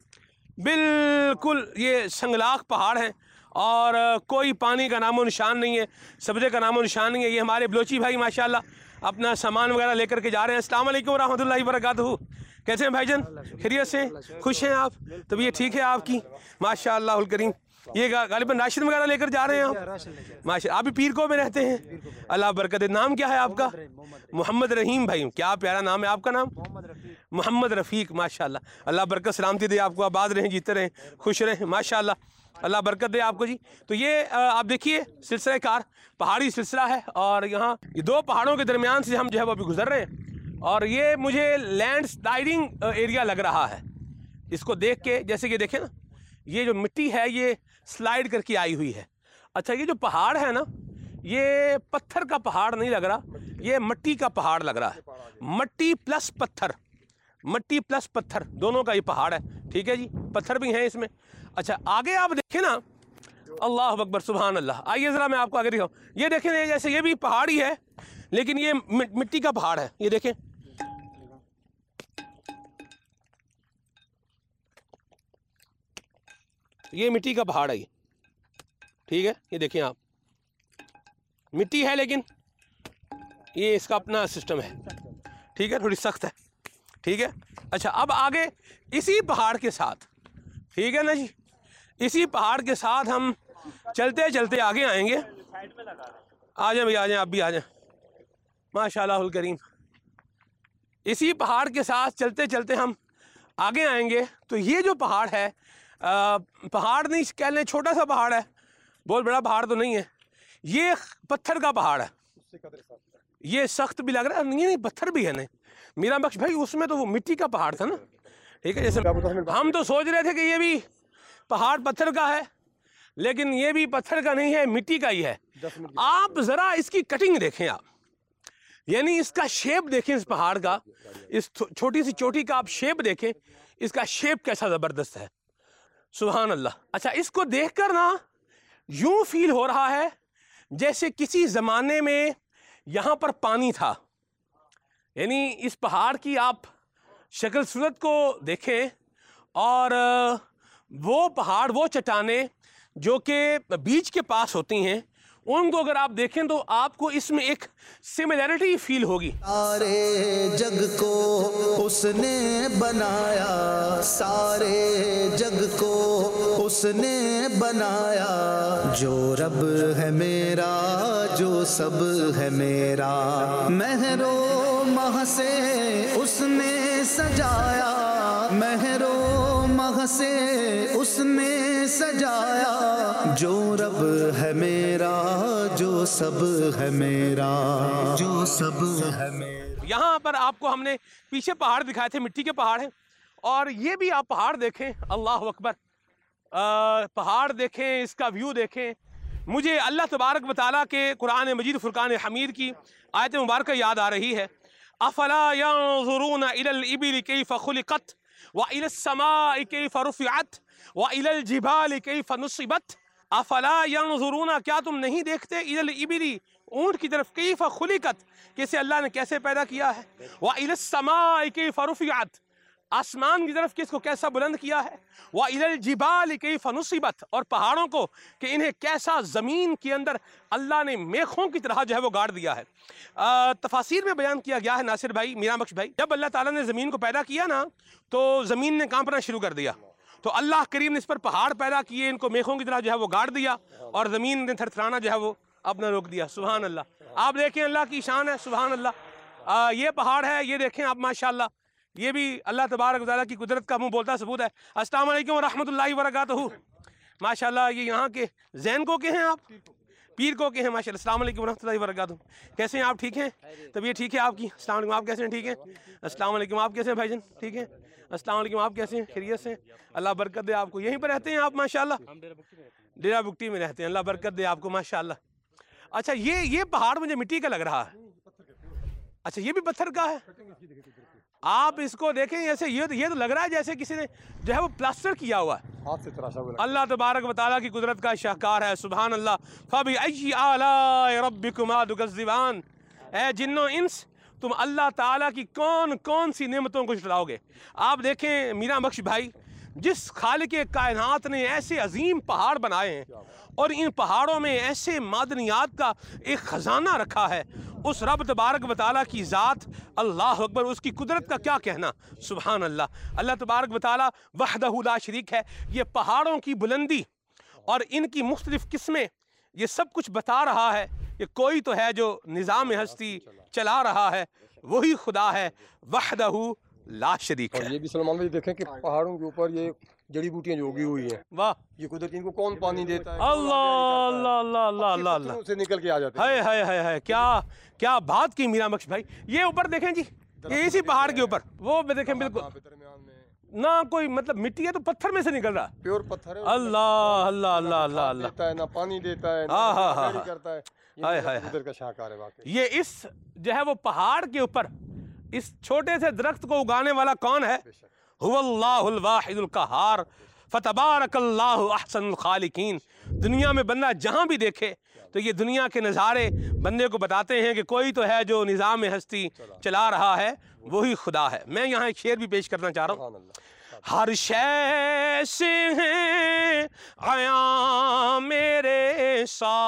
بالکل یہ سنگلاخ پہاڑ ہیں اور کوئی پانی کا نام و نشان نہیں ہے، سبزے کا نام و نشان نہیں ہے۔ یہ ہمارے بلوچی بھائی ماشاءاللہ اپنا سامان وغیرہ لے کر کے جا رہے ہیں۔ السلام علیکم ورحمۃ اللہ وبرکاتہ، کیسے ہیں بھائی جان؟ خیریت سے؟ خوش ہیں آپ؟ طبیعت ٹھیک ہے آپ کی؟ ماشاء اللہ الکریم۔ یہ غالباً راشن وغیرہ لے کر جا رہے ہیں آپ؟ ماشاء اللہ۔ آپ بھی پیر کو میں رہتے ہیں؟ اللہ برکت دے۔ نام کیا ہے آپ کا؟ محمد رحیم بھائی، کیا پیارا نام ہے آپ کا نام؟ محمد رفیق، ماشاء اللہ۔ اللہ برکت سلامتی دے آپ کو، آباد رہیں، جیتے رہیں، خوش رہیں، ماشاء اللہ، اللہ برکت دے آپ کو جی۔ تو یہ آپ دیکھیے سلسلہ کار پہاڑی سلسلہ ہے، اور یہاں یہ دو پہاڑوں کے درمیان سے ہم جو ہے وہ ابھی گزر رہے ہیں، اور یہ مجھے لینڈ سلائڈنگ ایریا لگ رہا ہے اس کو دیکھ کے۔ جیسے کہ دیکھیں نا، یہ جو مٹی ہے یہ سلائڈ کر کے آئی ہوئی ہے۔ اچھا، یہ جو پہاڑ ہے نا، یہ پتھر کا پہاڑ نہیں لگ رہا، یہ مٹی کا پہاڑ لگ رہا ہے۔ مٹی پلس پتھر، مٹی پلس پتھر دونوں کا یہ پہاڑ ہے، ٹھیک ہے جی، پتھر بھی ہیں اس میں۔ اچھا، آگے آپ دیکھیں نا، اللہ اکبر، سبحان اللہ۔ آئیے ذرا میں آپ کو آگے دکھاؤں۔ یہ دیکھیں، جیسے یہ بھی پہاڑ ہی ہے لیکن یہ مٹی کا پہاڑ ہے، یہ دیکھیں، یہ مٹی کا پہاڑ ہے، یہ ٹھیک ہے، یہ دیکھیں آپ، مٹی ہے لیکن یہ اس کا اپنا سسٹم ہے، ٹھیک ہے، تھوڑی سخت ہے، ٹھیک ہے۔ اچھا، اب آگے اسی پہاڑ کے ساتھ، ٹھیک ہے نا جی، اسی پہاڑ کے ساتھ ہم چلتے چلتے آگے آئیں گے۔ آ جائیں بھائی، آ جائیں، آپ بھی آ جائیں، ماشاء اللہ الکریم۔ اسی پہاڑ کے ساتھ چلتے چلتے ہم آگے آئیں گے، تو یہ جو پہاڑ ہے، پہاڑ نہیں کہہ لیں، چھوٹا سا پہاڑ ہے، بہت بڑا پہاڑ تو نہیں ہے، یہ پتھر کا پہاڑ ہے، یہ سخت بھی لگ رہا ہے، نہیں نہیں پتھر بھی ہے، نہیں मीरा बख्श भाई उसमें तो वो मिट्टी का पहाड़ था ना, ठीक है। जैसे हम तो सोच रहे थे कि ये भी पहाड़ पत्थर का है, लेकिन ये भी पत्थर का नहीं है, मिट्टी का ही है। आप जरा इसकी कटिंग देखें, आप यानी इसका शेप देखें, इस पहाड़ का, इस छोटी सी चोटी का आप शेप देखें, इसका शेप कैसा जबरदस्त है, सुभान अल्लाह। अच्छा, इसको देखकर ना यूं फील हो रहा है जैसे किसी जमाने में यहाँ पर पानी था। यानी इस पहाड़ की आप शक्ल सूरत को देखें और वो पहाड़, वो चट्टानें जो कि बीच के पास होती हैं, उनको अगर आप देखें तो आपको इसमें एक सिमिलैरिटी फील होगी। सारे जग को उसने बनाया, सारे जग को उसने बनाया, जो रब है मेरा, जो सब है मेरा, महरो मह से उसने सजाया, महरो मह से उसने सजाया, जो रब है मेरा, जो सब है मेरा, जो सब है मेरा। यहाँ पर आपको हमने पीछे पहाड़ दिखाए थे, मिट्टी के पहाड़ हैं, और ये भी आप पहाड़ देखें, अल्लाह अकबर, पहाड़ देखें, इसका व्यू देखें। मुझे अल्लाह तबारक व तआला के कुरान मजीद फुरकान हमीद की आयत मुबारक याद आ रही है। अफला यंज़ुरून इलल इबिल कैफ़ खुलिक़त व इलस समाइ कैफ़ रुफ़िअत व इलल जिबाल कैफ़ नुसिबत। अफला यंज़ुरून, क्या तुम नहीं देखते, इलल इबिली, ऊँट की तरफ, कैफ़ खुलिक़त, कैसे अल्लाह ने कैसे पैदा किया है, व इलस समाइ कैफ़ रुफ़िअत, आसमान की तरफ किसको कैसा बुलंद किया है, व इलल जिबाल कैफ़ नुसिबत, और पहाड़ों को कि इन्हें कैसा ज़मीन के अंदर अल्लाह ने मेखों की तरह जो है वो गाड़ दिया है। तफासिर में बयान किया गया है, नासिर भाई, मीरा बख्श भाई, जब अल्लाह ताला ने ज़मीन को पैदा किया ना, तो ज़मीन ने कांपना शुरू कर दिया, तो अल्लाह करीम ने इस पर पहाड़ पैदा किए, इनको मेखों की तरह जो है वो गाड़ दिया, और ज़मीन ने थरथराना जो है वो अपना रोक दिया। सुभान अल्लाह। आप देखें, अल्लाह की शान है, सुभान अल्लाह। ये पहाड़ है, ये देखें आप, माशाअल्लाह, ये भी अल्लाह तबारक व तआला की कुदरत का मुंह बोलता सबूत है। अस्सलाम वालेकुम व रहमतुल्लाहि व बरकातहू। माशाअल्लाह, ये यहाँ के जैन को के हैं आप, पीर को के हैं, माशाअल्लाह। अस्सलाम वालेकुम व रहमतुल्लाहि व बरकातहू। कैसे हैं आप, ठीक हैं? तबीयत ठीक है आपकी? अस्सलाम वालेकुम, आप कैसे हैं? ठीक है। अस्सलाम वालेकुम, आप कैसे हैं भाईजान? ठीक है। अस्सलाम वालेकुम, आप कैसे हैं? खैरियत से? अल्लाह बरकत दे आपको। यहीं पर रहते हैं आप, माशाअल्लाह? डेरा बुक्टी में रहते हैं, अल्लाह बरकत दे आपको, माशाअल्लाह। अच्छा, ये ये पहाड़ मुझे मिट्टी का लग रहा है। अच्छा, ये भी पत्थर का है। आप इसको देखें, ऐसे ये तो ये तो लग रहा है जैसे किसी ने जो है वो प्लास्टर किया हुआ है, हाथ से तराशा हुआ। अल्लाह तबारक व तआला की कुदरत का शाहकार है, सुभान अल्लाह। फबिअय्यि आलाइ रब्बिकुमा तुकज़्ज़िबान। ऐ जिन्नो इंस, तुम अल्लाह ताला की कौन कौन सी नेमतों को झुटलाओगे। आप देखें मीरा बख्श भाई, जिस खालिक कायनात ने ऐसे अजीम पहाड़ बनाए हैं और इन पहाड़ों में ऐसे मादनियात का एक ख़जाना रखा है, उस रब तबारक व तआला की ज़ात, अल्लाह अकबर, उसकी कुदरत का क्या कहना, सुभान अल्लाह। अल्लाह तबारक व तआला वहदहू ला शरीक है। ये पहाड़ों की बुलंदी और इनकी मुख्तलिफ किस्में, ये सब कुछ बता रहा है कि कोई तो है जो निज़ाम हस्ती चला रहा है, वही खुदा है, वहदहू ला शरीक है। ये भी सलमान भाई देखें कि पहाड़ों के ऊपर ये जड़ी बूटियां जो उगी हुई हैं, वाह, ये कुदरत, इनको कौन पानी देता है? अल्लाह अल्लाह अल्लाह अल्लाह अल्लाह से निकल के आ जाते हैं। हाय हाय हाय हाय, क्या क्या बात की मीरा बख्श भाई। ये ऊपर देखें जी, ये इसी पहाड़ के ऊपर, वो देखें बिल्कुल ना कोई मतलब मिट्टी है, तो पत्थर में से निकल रहा, प्योर पत्थर है। अल्लाह अल्लाह अल्लाह अल्लाह अल्लाह, देता है ना पानी देता है, हाँ हाँ हाँ करता है। हाय हाय कुदरत का शाहकार है वाकई। ये इस जो है वो पहाड़ के ऊपर इस छोटे से दरख्त को उगाने वाला कौन है? हुवल्लाहुल वाहिदुल कहार फतबारकल्लाहु अहसनुल खालिकीन। दुनिया में बंदा जहाँ भी देखे तो ये दुनिया के नज़ारे बंदे को बताते हैं कि कोई तो है जो निज़ाम हस्ती चला रहा है, वही खुदा है। मैं यहाँ एक शेर भी पेश करना चाह रहा हूँ। हर शय से हैं आया मेरे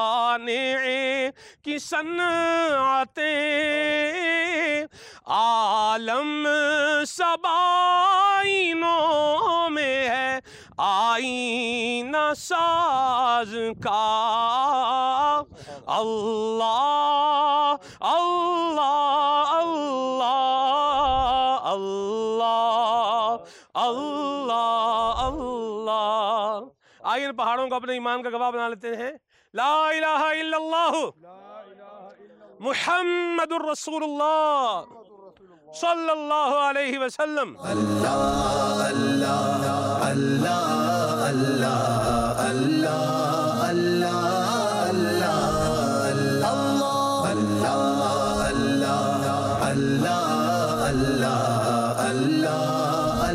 साने की सन्नाते, आलम सबाइनों में है आईना साज का। अल्लाह अल्लाह अल्लाह अल्लाह अल्लाह अल्लाह। आइए पहाड़ों को अपने ईमान का गवाह बना लेते हैं। ला इलाहा इल्लल्लाह मुहम्मदुर रसूलुल्लाह सल्लल्लाहु अलैहि वसल्लम। अल्लाह अल्लाह अल्लाह अल्लाह अल्लाह अल्लाह अल्लाह अल्लाह अल्लाह अल्लाह अल्लाह अल्लाह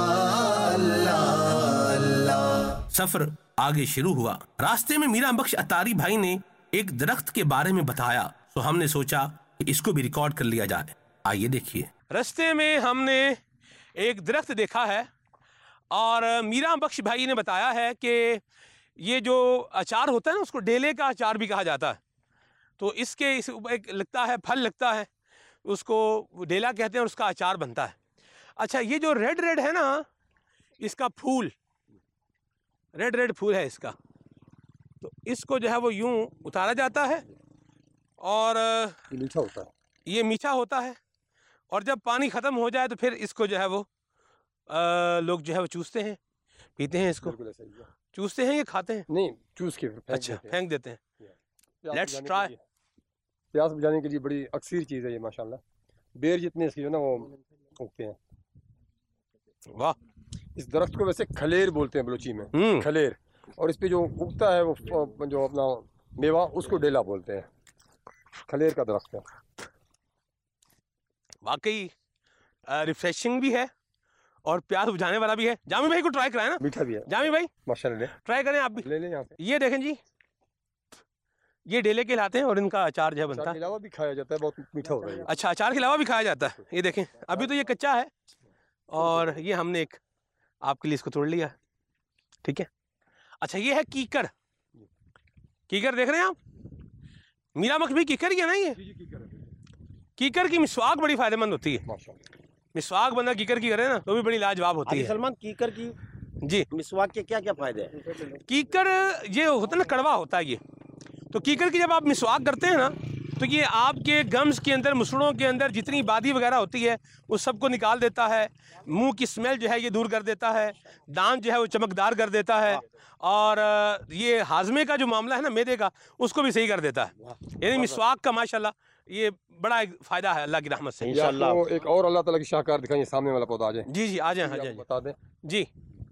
अल्लाह अल्लाह। सफर आगे शुरू हुआ। रास्ते में मीरा बख्श अतारी भाई ने एक दरख्त के बारे में बताया, तो हमने सोचा कि इसको भी रिकॉर्ड कर लिया जाए। आइए देखिए। रास्ते में हमने एक दरख्त देखा है और मीरा बख्श भाई ने बताया है कि ये जो अचार होता है ना, उसको डेले का अचार भी कहा जाता है। तो इसके इस एक लगता है, फल लगता है, उसको डेला कहते हैं और उसका अचार बनता है। अच्छा, ये जो रेड रेड है ना, इसका फूल, रेड रेड फूल है इसका, तो इसको जो है वो यूं उतारा जाता है और मीठा होता है, ये मीठा होता है। और जब पानी ख़त्म हो जाए तो फिर इसको जो है वो आ, लोग जो है वो चूसते हैं, पीते हैं इसको। चूसते हैं, ये खाते हैं? नहीं, चूस के फेंक अच्छा, देते हैं। फेंक देते हैं। Let's try. प्यास बुझाने के लिए बड़ी अक्सर चीज़ है ये माशाल्लाह। बेर जितने इसकी जो ना वो उगते हैं। वाह। इस दरख्त को वैसे खलेर बोलते हैं बलूची में, हम्म खलेर। और इस पे जो उगता है वो जो अपना मेवा, उसको डेला बोलते हैं। खलेर का दरख्त है। वाकई रिफ्रेशिंग भी है और प्यास बुझाने वाला भी है। जामी भाई को ट्राई कराए ना, मीठा भी है जामी भाई माशाल्लाह। ट्राई करें आप भी। ले लें यहाँ से। ये देखें जी, ये डेले के लाते हैं और इनका अचार जो है बनता अचार है। के अलावा भी खाया जाता है, बहुत मीठा होता है। अच्छा, अचार के अलावा भी खाया जाता है। ये देखें, अभी तो ये कच्चा है और ये हमने एक आपके लिए इसको तोड़ लिया, ठीक है। अच्छा, ये है कीकर। कीकर देख रहे हैं आप? मीरा मख भी कीकर ही है ना ये? कीकर की मिसवाक बड़ी फायदेमंद होती है। मिसवाक बंदा कीकर की करे ना तो भी बड़ी लाजवाब होती है। सलमान, कीकर की जी, मिसवाक के क्या क्या फायदे हैं? कीकर ये होता है ना, कड़वा होता है ये। तो कीकर की जब आप मिसवाक करते हैं ना, तो ये आपके गम्स के अंदर, मुसड़ों के अंदर जितनी बादी वगैरह होती है उस सबको निकाल देता है। मुंह की स्मेल जो है ये दूर कर देता है। दांत जो है वो चमकदार कर देता है। और ये हाजमे का जो मामला है ना, मैदे का, उसको भी सही कर देता है। यानी मिसवाक का माशाल्लाह ये बड़ा एक फ़ायदा है अल्लाह की रहमत से। इंशाअल्लाह। तो एक और अल्लाह ताला की शाहकार दिखाइए, सामने वाला पौधा आ जाए। जी जी, आ जाए, आ जाए, बता दें जी।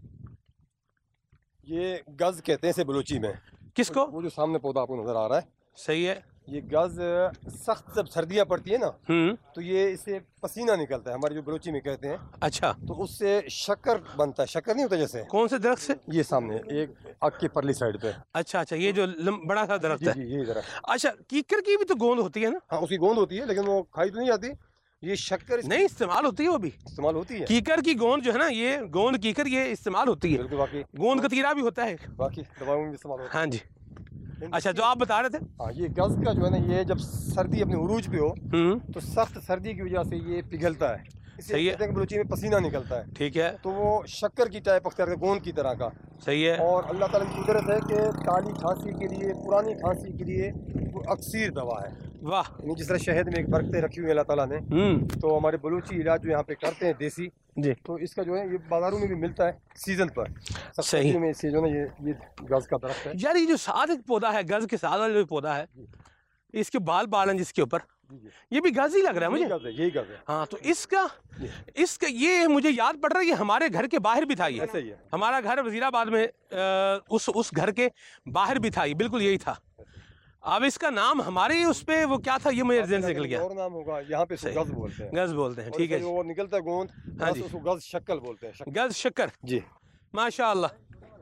ये गज कहते हैं इसे बलूची में। किसको? वो जो सामने पौधा आपको नजर आ रहा है, सही है। ये गज सख्त जब सर्दियाँ पड़ती है ना, हम्म तो ये इसे पसीना निकलता है, हमारे जो बलूची में कहते हैं। अच्छा, तो उससे शक्कर बनता है। शक्कर नहीं होता जैसे? कौन से दरख्त से? ये सामने एक आग की परली साइड पे। अच्छा अच्छा, ये जो लम, बड़ा सा दरख्त जी है। जी, ये जरा। अच्छा, कीकर की भी तो गोंद होती है ना? हाँ, उसकी गोंद होती है, लेकिन वो खाई तो नहीं जाती। ये शक्कर नहीं, इस्तेमाल होती है वो भी। इस्तेमाल होती है। कीकर की गोंद जो है ना, ये गोंद कीकर ये इस्तेमाल होती है। बिल्कुल, बाकी गोंद कतीरा भी होता है। बाकी दवाओं में भी इस्तेमाल होता हाँ जी। है। अच्छा, जो आप बता रहे थे। हाँ, ये गज का जो है ना, ये जब सर्दी अपने उरूज पे हो हम्म तो सख्त सर्दी की वजह से ये पिघलता है। इसे सही है। कहते हैं कि बलूची में पसीना निकलता है। ठीक है, तो वो शक्कर की टाइप अख्तियार करता है, गोंद की तरह का। सही है। और अल्लाह ताला की कुदरत है कि काली खांसी के लिए, पुरानी खांसी के लिए वो अक्सीर दवा है। वाह। यानी जिस तरह शहद में एक बरकतें रखी हुई है अल्लाह ताला ने, हम्म तो हमारे बलूची इलाज जो यहाँ पे करते हैं देसी, जी, तो इसका जो है ये बाजारों में भी मिलता है सीजन पर। सब सही। सर्दियों में इससे जो है ना, ये ये गज का दरख्त है। यार ये जो साथ एक पौधा है, गज के साथ वाला जो पौधा है, इसके बाल बाल हैं जिसके ऊपर, ये भी गज ही लग रहा है यही मुझे। गज है, यही गज है। हाँ, तो इसका इसका ये मुझे याद पड़ रहा है, ये हमारे घर के बाहर भी था। ये ऐसे ही है। हमारा घर वजीराबाद में अ, उस उस घर के बाहर भी था, ये बिल्कुल यही था। अब इसका नाम हमारे उस पे वो क्या था, ये मुझे ज़हन से निकल गया। और नाम होगा, यहाँ पे इसको सही। गज बोलते हैं। गज बोलते हैं, और ठीक है इसका जी। जो वो निकलता है गोंद, हाँ बस जी। उसको गज शक्ल बोलते हैं। शक्ल। गज शक्कर, जी, माशाल्लाह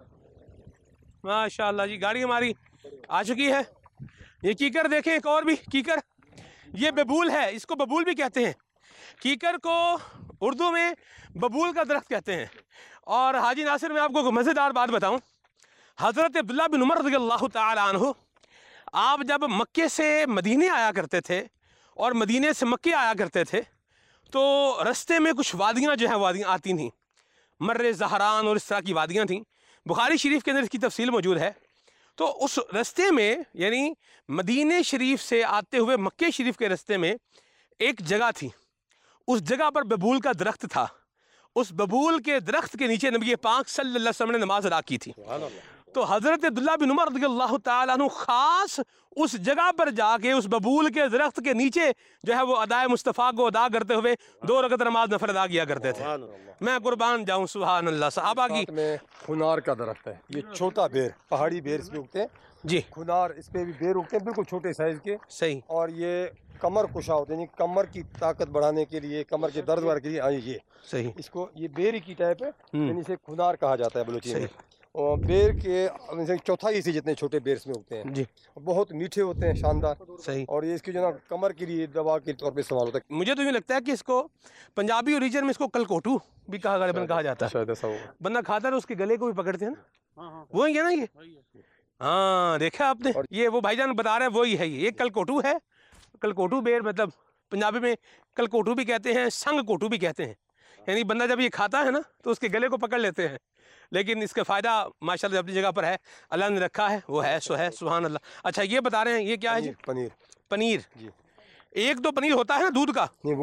माशाल्लाह जी। गाड़ी हमारी आ चुकी है। ये कीकर देखें, एक और भी कीकर, ये बबूल है, इसको बबूल भी कहते हैं। कीकर को उर्दू में बबूल का दरख्त कहते हैं। और हाजी नासिर, मैं आपको मज़ेदार बात बताऊं, हज़रत अब्दुल्लाह बिन उमर रज़ियल्लाहु ताला अन्हु, आप जब मक्के से मदीने आया करते थे और मदीने से मक्के आया करते थे, तो रास्ते में कुछ वादियाँ जो हैं वादियाँ आती थीं, मर्रे ज़हरान और इस तरह की वादियाँ थीं। बुखारी शरीफ के अंदर इसकी तफसील मौजूद है। तो उस रास्ते में, यानी मदीने शरीफ से आते हुए मक्के शरीफ के रास्ते में एक जगह थी, उस जगह पर बबूल का दरख्त था। उस बबूल के दरख्त के नीचे नबी पाक सल्लल्लाहु अलैहि वसल्लम ने नमाज अदा की थी। تو حضرت عبداللہ بن عمر رضی اللہ تعالیٰ عنہ خاص اس جگہ پر جا کے اس ببول کے درخت کے نیچے جو ہے وہ ادائے مصطفیٰ کو ادا کرتے ہوئے دو رکعت نماز نفل ادا کیا کرتے تھے. میں قربان جاؤں سبحان اللہ. صحابہ کی میں کھنار کا درخت ہے, یہ چھوٹا بیر, پہاڑی بیر اس پہ اگتے ہیں جی, کھنار, اس پہ بھی بیر اگتے ہیں بالکل چھوٹے سائز کے, صحیح, اور یہ کمر کشا ہوتے ہیں, یعنی کمر کی طاقت بڑھانے کے لیے, کمر کے درد وغیرہ کے لیے. ہاں یہ صحیح, اس کو یہ بیری کی ٹائپ ہے, یعنی اسے کھنار کہا جاتا ہے بلوچی میں. صحیح. اور بیر کے چوتھائی سے جتنے چھوٹے بیر اس میں اگتے ہیں جی, بہت میٹھے ہوتے ہیں, شاندار. صحیح. اور یہ اس کی جو نا کمر کے لیے دوا کے طور پہ استعمال ہوتا ہے. مجھے تو یہ لگتا ہے کہ اس کو پنجابی اور ریجن میں اس کو کلکوٹو بھی کہا غالباً کہا جاتا ہے. شاید ایسا ہوگا. بندہ کھاتا ہے اس کے گلے کو بھی پکڑتے ہیں نا, وہی ہے نا یہ. ہاں دیکھا آپ نے, یہ وہ بھائی جان بتا رہے ہیں وہی ہے. یہ کلکوٹو ہے. کلکوٹو بیر مطلب پنجابی میں کلکوٹو بھی کہتے ہیں, سنگ کوٹو بھی کہتے ہیں. یعنی بندہ جب یہ کھاتا ہے نا تو اس کے گلے کو پکڑ لیتے ہیں. لیکن اس کا فائدہ ماشاءاللہ اپنی جگہ پر ہے, اللہ نے رکھا ہے, وہ ہے سو ہے, سبحان اللہ. اچھا یہ بتا رہے ہیں یہ کیا ہے جی؟ پنیر. پنیر. جی. ایک تو پنیر ہوتا ہے نا دودھ کا,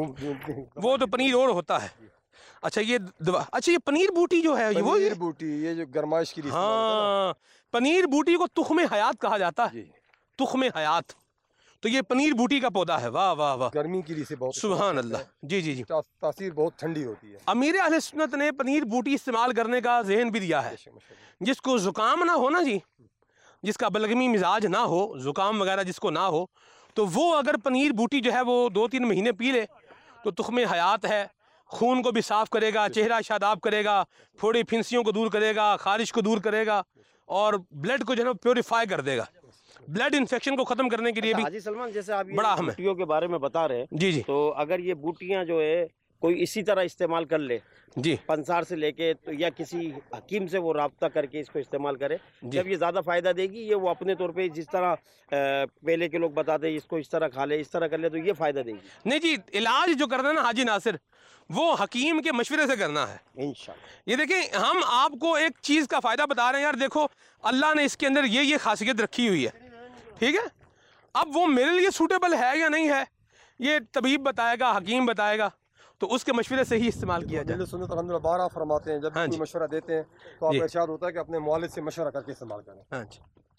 وہ تو پنیر اور ہوتا ہے. اچھا یہ دوا, اچھا یہ پنیر بوٹی جو ہے وہ پنیر بوٹی, یہ جو گرمائش کی لیے, ہاں پنیر بوٹی کو تخم حیات کہا جاتا ہے. تخم حیات, تو یہ پنیر بوٹی کا پودا ہے. واہ واہ واہ, گرمی کے لیے سے بہت سبحان اللہ. جی جی جی, تاثیر بہت ٹھنڈی ہوتی ہے. امیر اہل سنت نے پنیر بوٹی استعمال کرنے کا ذہن بھی دیا ہے. جس کو زکام نہ ہو نا جی, جس کا بلغمی مزاج نہ ہو, زکام وغیرہ جس کو نہ ہو, تو وہ اگر پنیر بوٹی جو ہے وہ دو تین مہینے پی لے تو تخم حیات ہے, خون کو بھی صاف کرے گا, چہرہ شاداب کرے گا, پھوڑی پھنسیوں کو دور کرے گا, خارش کو دور کرے گا, اور بلڈ کو جو ہے پیوریفائی کر دے گا. بلڈ انفیکشن کو ختم کرنے کے لیے بھی حاجی سلمان جیسے آپ بڑا یہ اہم ہے. بوٹیوں کے بارے میں بتا رہے ہیں, جی جی تو اگر یہ بوٹیاں جو ہے کوئی اسی طرح استعمال کر لے, جی, پنسار سے لے کے تو یا کسی حکیم سے وہ رابطہ کر کے اس کو استعمال کرے, جب یہ زیادہ فائدہ دے گی, یہ وہ اپنے طور پہ جس طرح پہلے کے لوگ بتاتے ہیں اس کو اس طرح کھا لے, اس طرح کر لے, تو یہ فائدہ دے گی؟ نہیں جی, علاج جو کرنا ہے نا حاجی ناصر, وہ حکیم کے مشورے سے کرنا ہے انشاءاللہ. یہ دیکھیں ہم آپ کو ایک چیز کا فائدہ بتا رہے ہیں, یار دیکھو اللہ نے اس کے اندر یہ یہ خاصیت رکھی ہوئی ہے, ٹھیک ہے, اب وہ میرے لیے سوٹیبل ہے یا نہیں ہے یہ طبیب بتائے گا, حکیم بتائے گا, تو اس کے مشورے سے ہی استعمال کیا جائے. سنت الحمدللہ بارہ فرماتے ہیں, جب ہاں کوئی جی, مشورہ دیتے ہیں تو آپ جی, کا ارشاد ہوتا ہے کہ اپنے والد سے مشورہ کر کے استعمال کریں. ہاں جی,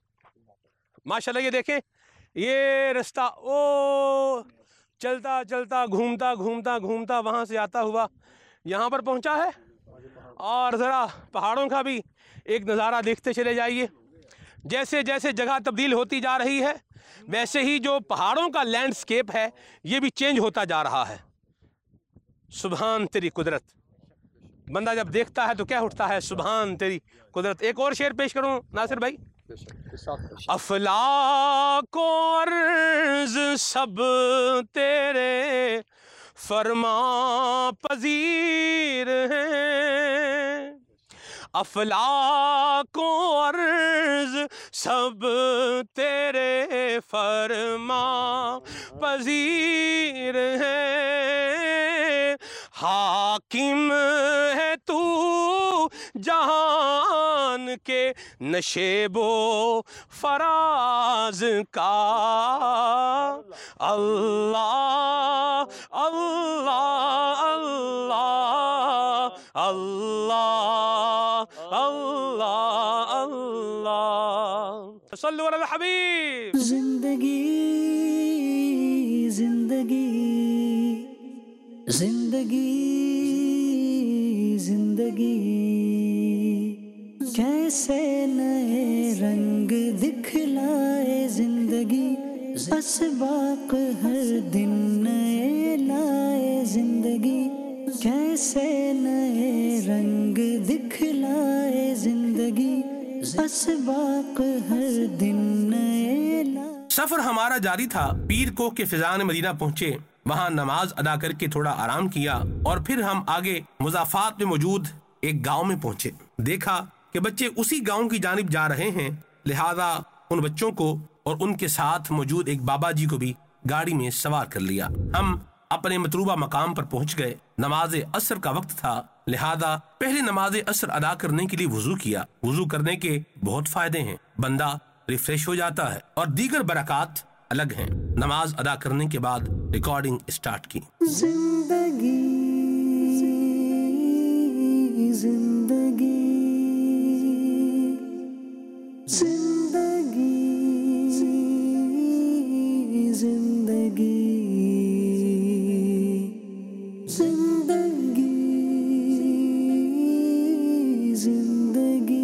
ماشاءاللہ. یہ دیکھیں یہ رستہ او چلتا چلتا گھومتا گھومتا گھومتا وہاں سے آتا ہوا یہاں پر پہنچا ہے, اور ذرا پہاڑوں کا بھی ایک نظارہ دیکھتے چلے جائیے. جیسے جیسے جگہ تبدیل ہوتی جا رہی ہے ویسے ہی جو پہاڑوں کا لینڈسکیپ ہے یہ بھی چینج ہوتا جا رہا ہے. سبحان تیری قدرت, بندہ جب دیکھتا ہے تو کیا اٹھتا ہے, سبحان تیری قدرت. ایک اور شعر پیش کروں ناصر بھائی. افلاک و عرض سب تیرے فرما پذیر ہیں, افلاک و عرض سب تیرے فرما پذیر ہیں, حاکم ہے تو جہان کے نشیب و فراز کا, اللہ اللہ اللہ اللہ اللہ اللہ, صلو علی الحبیب. زندگی زندگی زندگی زندگی کیسے نئے رنگ دکھلائے زندگی, اسباق ہر دن نئے لائے زندگی, کیسے نئے رنگ دکھلائے زندگی, اسباق ہر دن نئے لائے. سفر ہمارا جاری تھا. پیر کو کے فضان مدینہ پہنچے, وہاں نماز ادا کر کے تھوڑا آرام کیا, اور پھر ہم آگے مضافات میں موجود ایک گاؤں میں پہنچے. دیکھا کہ بچے اسی گاؤں کی جانب جا رہے ہیں, لہذا ان بچوں کو اور ان کے ساتھ موجود ایک بابا جی کو بھی گاڑی میں سوار کر لیا. ہم اپنے مطلوبہ مقام پر پہنچ گئے. نماز عصر کا وقت تھا, لہذا پہلے نماز عصر ادا کرنے کے لیے وضو کیا. وضو کرنے کے بہت فائدے ہیں, بندہ ریفریش ہو جاتا ہے, اور دیگر برکات الگ ہیں. نماز ادا کرنے کے بعد ریکارڈنگ اسٹارٹ کی. زندگی زندگی जिंदगी जिंदगी जिंदगी जिंदगी।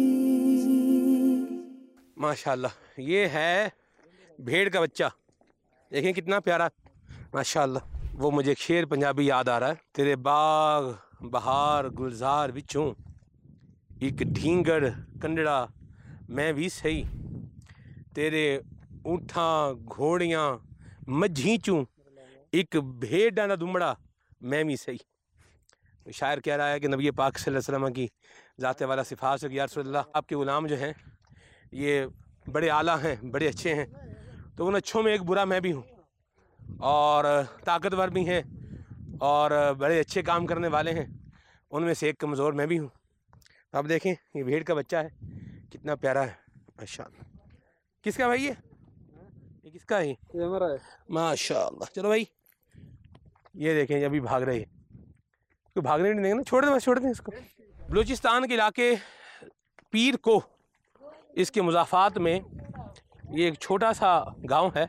माशाल्लाह, ये है भेड़ का बच्चा, देखें कितना प्यारा माशाल्लाह। वो मुझे एक शेर पंजाबी याद आ रहा है, तेरे बाग बहार गुलजार विचों एक ढींगड़ कंडड़ा मैं भी सही, तेरे ऊँठां घोड़ियाँ मझी चूँ एक भेड़ा ना दुमड़ा मैं भी सही। तो शायर कह रहा है कि नबी पाक सल्लल्लाहु अलैहि वसल्लम की ज़ात वाला सिफात है कि या रसूलल्लाह, आपके ग़ुलाम जो हैं ये बड़े आला हैं, बड़े अच्छे हैं, तो उन अच्छों में एक बुरा मैं भी हूँ, और ताकतवर भी हैं और बड़े अच्छे काम करने वाले हैं, उनमें से एक कमज़ोर मैं भी हूँ। अब देखें ये भेड़ का बच्चा है, कितना प्यारा है माशाल्लाह। किसका भाई ये ये किसका है? ये हमारा है माशाल्लाह। चलो भाई, ये देखें अभी भाग रहे हैं, कोई भागने नहीं देंगे ना, छोड़ दें बस, छोड़ दें इसको। बलूचिस्तान के इलाके पीर को, इसके मुज़ाफ़ात में ये एक छोटा सा गांव है,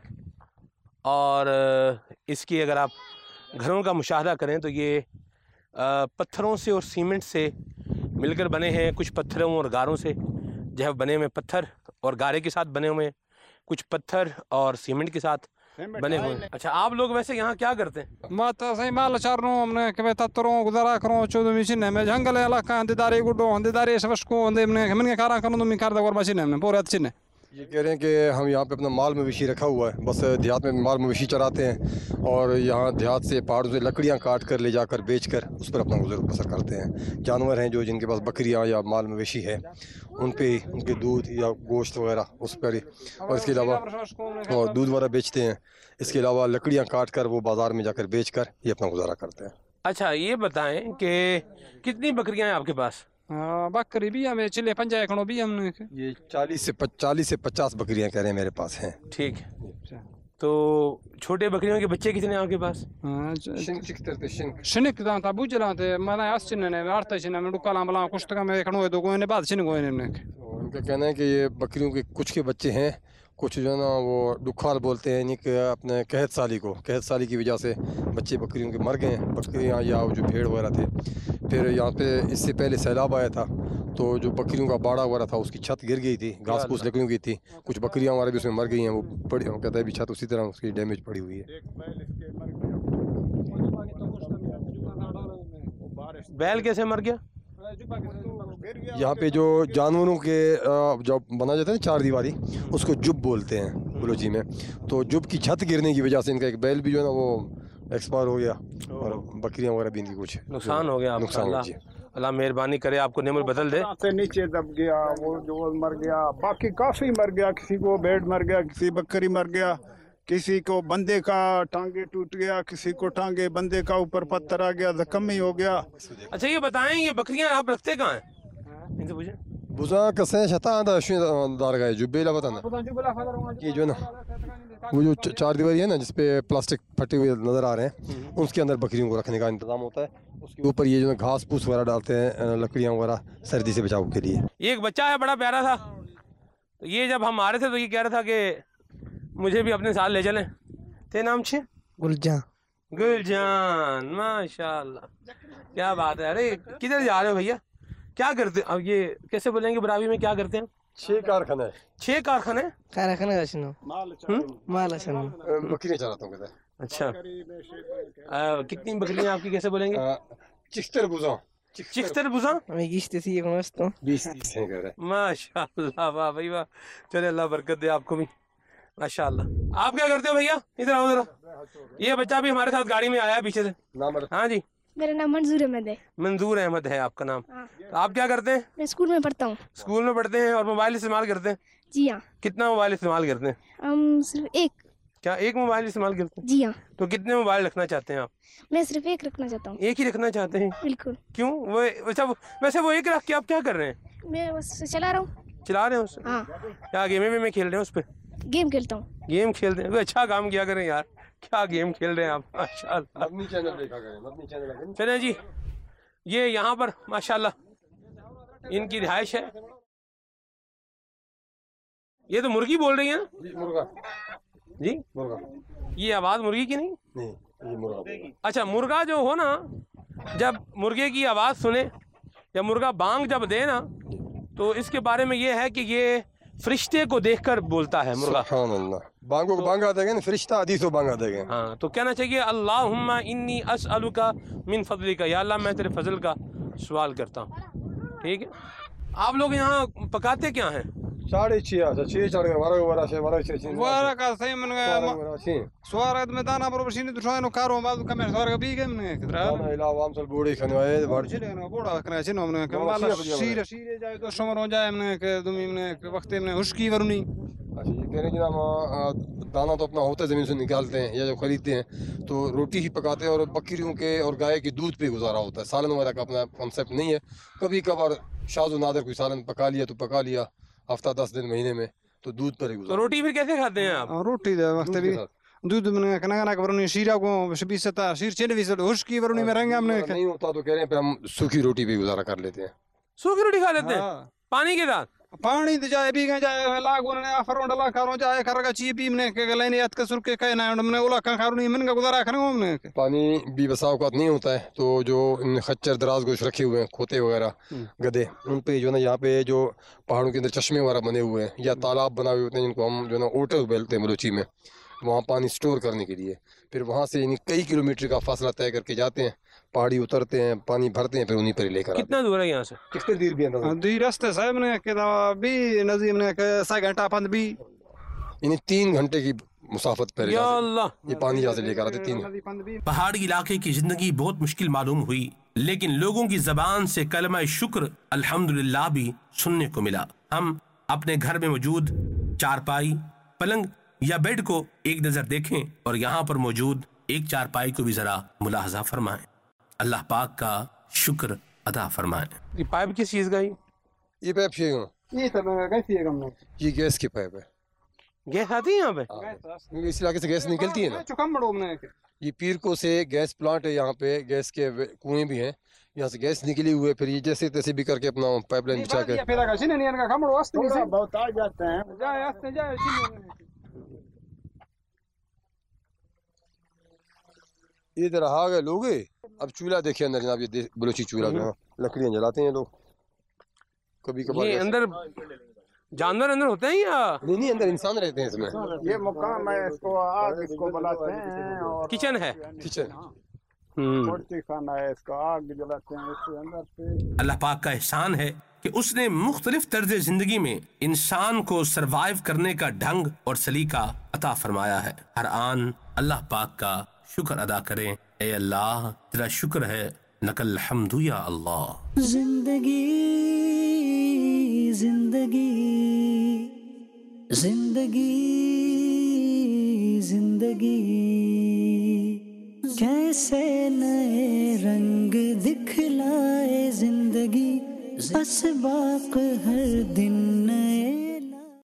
और इसकी अगर आप घरों का मुशाहदा करें तो ये पत्थरों से और सीमेंट से मिलकर बने हैं, कुछ पत्थरों और गारों से जो है बने हुए पत्थर और गारे के साथ बने हुए, कुछ पत्थर और सीमेंट के साथ बने हुए। अच्छा, आप लोग वैसे यहाँ क्या करते हैं? माता सही माल चारों हमने के तत्रों गुजारा करो चौदह मशीन में जंगल इलाका अंधेदारी गुडो अंधेदारी इस वर्ष को अंधे हमने हमने कारा करो तो मैं कर दो मशीन हमने पूरे अच्छे ने। ये कह रहे हैं कि हम यहाँ पे अपना माल मवेशी रखा हुआ है, बस देहात में माल मवेशी चराते हैं और यहाँ देहात से पहाड़ों से लकड़ियाँ काट कर ले जाकर बेच कर उस पर अपना गुजर बसर करते हैं। जानवर हैं जो जिनके पास बकरियाँ या माल मवेशी है, उन पे ही उनके दूध या गोश्त वगैरह उस पर ही, और इसके अलावा और दूध वगैरह बेचते हैं। इसके अलावा लकड़ियाँ काट कर वो बाज़ार में जाकर बेच कर ये अपना गुजारा करते हैं। अच्छा, ये बताएं कि कितनी बकरियाँ हैं आपके पास? बकरी भी हमें चिल्ले पंजा एकड़ों भी हमने ये चालीस से चालीस से पचास बकरियां कह रहे हैं मेरे पास हैं। ठीक है, तो छोटे बकरियों के बच्चे कितने हैं आपके पास? शिनिक दांता बुझला थे मना आस्चिन ने वार्ता छिन में डुकाला बला कुछ तक में एकड़ों दो गोने बाद छिन गोने ने। उनका कहना है कि ये बकरियों के कुछ के बच्चे हैं, कुछ जो है ना वो डुखाल बोलते हैं, यानी कि अपने कहत साली को, कहत साली की वजह से बच्चे बकरियों के मर गए हैं, बकरियाँ या जो भेड़ वगैरह थे। फिर यहाँ पे इससे पहले सैलाब आया था तो जो बकरियों का बाड़ा वगैरह था उसकी छत गिर गई थी, घास फूस लकड़ियों की थी, कुछ बकरियाँ हमारे भी उसमें मर गई हैं, वो पड़ी, वो कहता है भी छत उसी तरह उसकी डैमेज पड़ी हुई है। बैल कैसे मर गया? यहाँ पे जो जानवरों के जब बना जाता है ना चार दीवारी, उसको जुब बोलते हैं बलूची में, तो जुब की छत गिरने की वजह से इनका एक बैल भी जो है ना वो एक्सपायर हो गया और बकरियां वगैरह भी इनकी कुछ नुकसान हो गया। नुकसान हो गया। अल्लाह मेहरबानी करे आपको नेमत बदल दे। से नीचे दब गया, वो जो मर गया, बाकी काफी मर गया, किसी को भेड़ मर गया, किसी बकरी मर गया, किसी को बंदे का टांगे टूट गया, किसी को टांगे बंदे का ऊपर पत्थर आ गया, जख्म ही हो गया। अच्छा, ये बताएं ये बकरियां आप रखते कहाँ हैं? इनसे पूछें। बुजा कसे छता आंदा शु दार गए जुबेला बताना ये जो ना वो जो चार दीवारी है ना जिसपे प्लास्टिक फटे हुए नजर आ रहे हैं, उसके अंदर बकरियों को रखने का इंतजाम होता है। उसके ऊपर ये जो घास फूस वगैरह डालते हैं, लकड़ियाँ वगैरह सर्दी से बचाव के लिए। ये एक बच्चा है बड़ा प्यारा था, तो ये जब हम आ रहे थे तो ये कह रहा था कि मुझे भी अपने साथ ले चलें। तेरे नाम छे? गुलजान। गुलजान, माशाल्लाह, क्या बात है। अरे किधर जा रहे हो भैया? क्या करते अब ये कैसे बोलेंगे बराबरी में, क्या करते हैं? छह कारखाने। छह कारखाने? कारखाने का सुनो माल सुनो बकरियां चलाता हूँ किधर। अच्छा, आ, कितनी बकरियां आपकी कैसे बोलेंगे? चिख्तर बुजा। चिख्तर बुजा हमें किस्ते सी एक मस्त बीस तीस है कर। माशाल्लाह, वाह भाई वाह, चले अल्लाह बरकत दे आपको भी माशाल्लाह। आप क्या करते हो भैया? इधर आओ जरा। ये बच्चा भी हमारे साथ गाड़ी में आया है पीछे से। हाँ जी, मेरा नाम मंजूर अहमद है। मंजूर अहमद है आपका नाम। हाँ। तो आप क्या करते हैं? मैं स्कूल में पढ़ता हूँ। स्कूल में पढ़ते हैं और मोबाइल इस्तेमाल करते हैं? जी हाँ। कितना मोबाइल इस्तेमाल करते हैं? हम सिर्फ एक। क्या एक मोबाइल इस्तेमाल करते हैं? जी हाँ। तो कितने मोबाइल रखना चाहते हैं आप? मैं सिर्फ एक रखना चाहता हूँ। एक ही रखना चाहते हैं? बिल्कुल। क्यों? वो अच्छा, वैसे वो एक रख के आप क्या कर रहे हैं? मैं बस चला रहा हूँ। चला रहे हैं उससे? हाँ। क्या गेम में खेल रहे हैं उस पर? गेम खेलता हूँ। गेम खेलते हैं? अच्छा काम किया करें यार, क्या गेम खेल रहे हैं आप, माशाल्लाह। मदनी चैनल देखा करें, मदनी चैनल। चलें जी, ये यहाँ पर माशाल्लाह इनकी रिहाइश है। ये तो मुर्गी बोल रही है ना? जी मुर्गा जी मुर्गा ये आवाज मुर्गी की नहीं? नहीं ये मुर्गा। अच्छा मुर्गा जो हो ना, जब मुर्गे की आवाज सुने या मुर्गा बांग जब दे ना, तो इसके बारे में ये है कि ये फरिश्ते को देखकर बोलता है मुर्गा। सुभान अल्लाह, बांगो को बांगा देंगे ना, फरिश्ता हदीसो बांगा देंगे। हाँ तो कहना चाहिए अल्लाहुम्मा इन्नी अस्अलुका मिन फज़लिका, या अल्लाह मैं तेरे फजल का सवाल करता हूँ। ठीक है, आप लोग यहाँ पकाते क्या हैं? साढ़े छः छः चढ़ गए बारह बारह छः बारह छः वारा का सही मन स्वागत में दाना बरोबर सीने तो छानो कारो बाद कमे स्वार का बीगे मने किधर दाना इलावा हम सब बूढ़े खने आए बाढ़ छिले ना बोड़ा करना छिनो मने कमाल सीरे सीरे जाए तो समर हो जाए मने के तुम मने वक्त में हुस्की वरुनी। अच्छा ये कहने की नाम दाना तो अपना होता है ज़मीन से निकालते हैं या जो खरीदते हैं तो रोटी ही पकाते हैं और बकरियों के और गाय के दूध पे गुजारा होता है। सालन वगैरह का अपना कॉन्सेप्ट नहीं है। कभी कभार शाज़ नादर कोई सालन पका लिया तो पका लिया, हफ्ता दस दिन महीने में तो दूध पर ही गुजारा। तो रोटी फिर कैसे खाते हैं आप? रोटी दे वक्त भी दूध में कना कना वरुनी शीरा को बीस सत्ता शीर चेन भी हुस्की वरुनी में रहेंगे हमने नहीं होता तो कह रहे हैं फिर हम सूखी रोटी भी गुजारा कर लेते हैं। सूखी रोटी खा लेते हैं पानी के साथ? पानी तो जाए भी गए जाए लाग उन्होंने आफर डला करो जाए कर का ची भी हमने के लाइन याद के सुर के कहना हमने ओला का खारू नहीं मन का गुजारा करेंगे हमने। पानी भी बसा औकात नहीं होता है तो जो इन खच्चर दराज गोश रखे हुए हैं खोते वगैरह गधे, उन पे जो ना यहाँ पे जो पहाड़ों के अंदर चश्मे वगैरह बने हुए हैं या तालाब बना हुए होते हैं जिनको हम जो ना ओटर बोलते हैं बलोची में, वहाँ पानी स्टोर करने के लिए फिर वहाँ से कई किलोमीटर का फासला तय करके जाते हैं, पहाड़ी उतरते हैं, पानी भरते हैं, फिर उन्हीं पर लेकर। कितना दूर है यहाँ से? कितने देर भी अंदर दूर रास्ते साहब ने के भी नजदीक ने के सात घंटा पंद भी इन्हें तीन घंटे की मुसाफत पर या अल्लाह ये पानी यहाँ से लेकर आते तीन। पहाड़ी इलाके की जिंदगी बहुत मुश्किल मालूम हुई, लेकिन लोगों की जबान से कलमा शुक्र अल्हम्दुलिल्लाह भी सुनने को मिला। हम अपने घर में मौजूद चारपाई, पलंग या बेड को एक नजर देखें और यहाँ पर मौजूद एक चारपाई को भी जरा मुलाहजा फरमाएं। अल्लाह पाक का शुक्र अदा फरमाएं। ये पाइप किस चीज का? ये पाइप ये तो कैसी है हमने ये गैस की पाइप है। गैस आती है यहाँ पे? इस इलाके से गैस निकलती है ना। ये पीर को से गैस प्लांट है, यहाँ पे गैस के कुएं भी हैं, यहाँ से गैस निकली हुई है, फिर ये जैसे तैसे भी करके अपना पाइपलाइन बिछा के बहुत आ जाते हैं। ये इधर आ गए लोग। अब चूल्हा देखिए अंदर जनाब, ये बलोची चूल्हा जो लकड़ियाँ जलाते हैं लोग। कभी कभार ये अंदर जानवर अंदर होते हैं या नहीं? नहीं अंदर इंसान रहते हैं इसमें। ये मुकाम है, इसको आग इसको बुलाते हैं और किचन है। किचन रोटी खाना है, इसको आग जलाते हैं इसके अंदर से। अल्लाह पाक का एहसान है कि उसने मुख्तलिफ तर्ज जिंदगी में इंसान को सरवाइव करने का ढंग और सलीका अता फरमाया है। हर आन अल्लाह पाक का शुक्र अदा करें। ए अल्लाह तेरा शुक्र है, नकल हम्दु या अल्लाह। जिंदगी जिंदगी जिंदगी जिंदगी कैसे नए रंग दिखलाए जिंदगी, असबाक हर दिन नए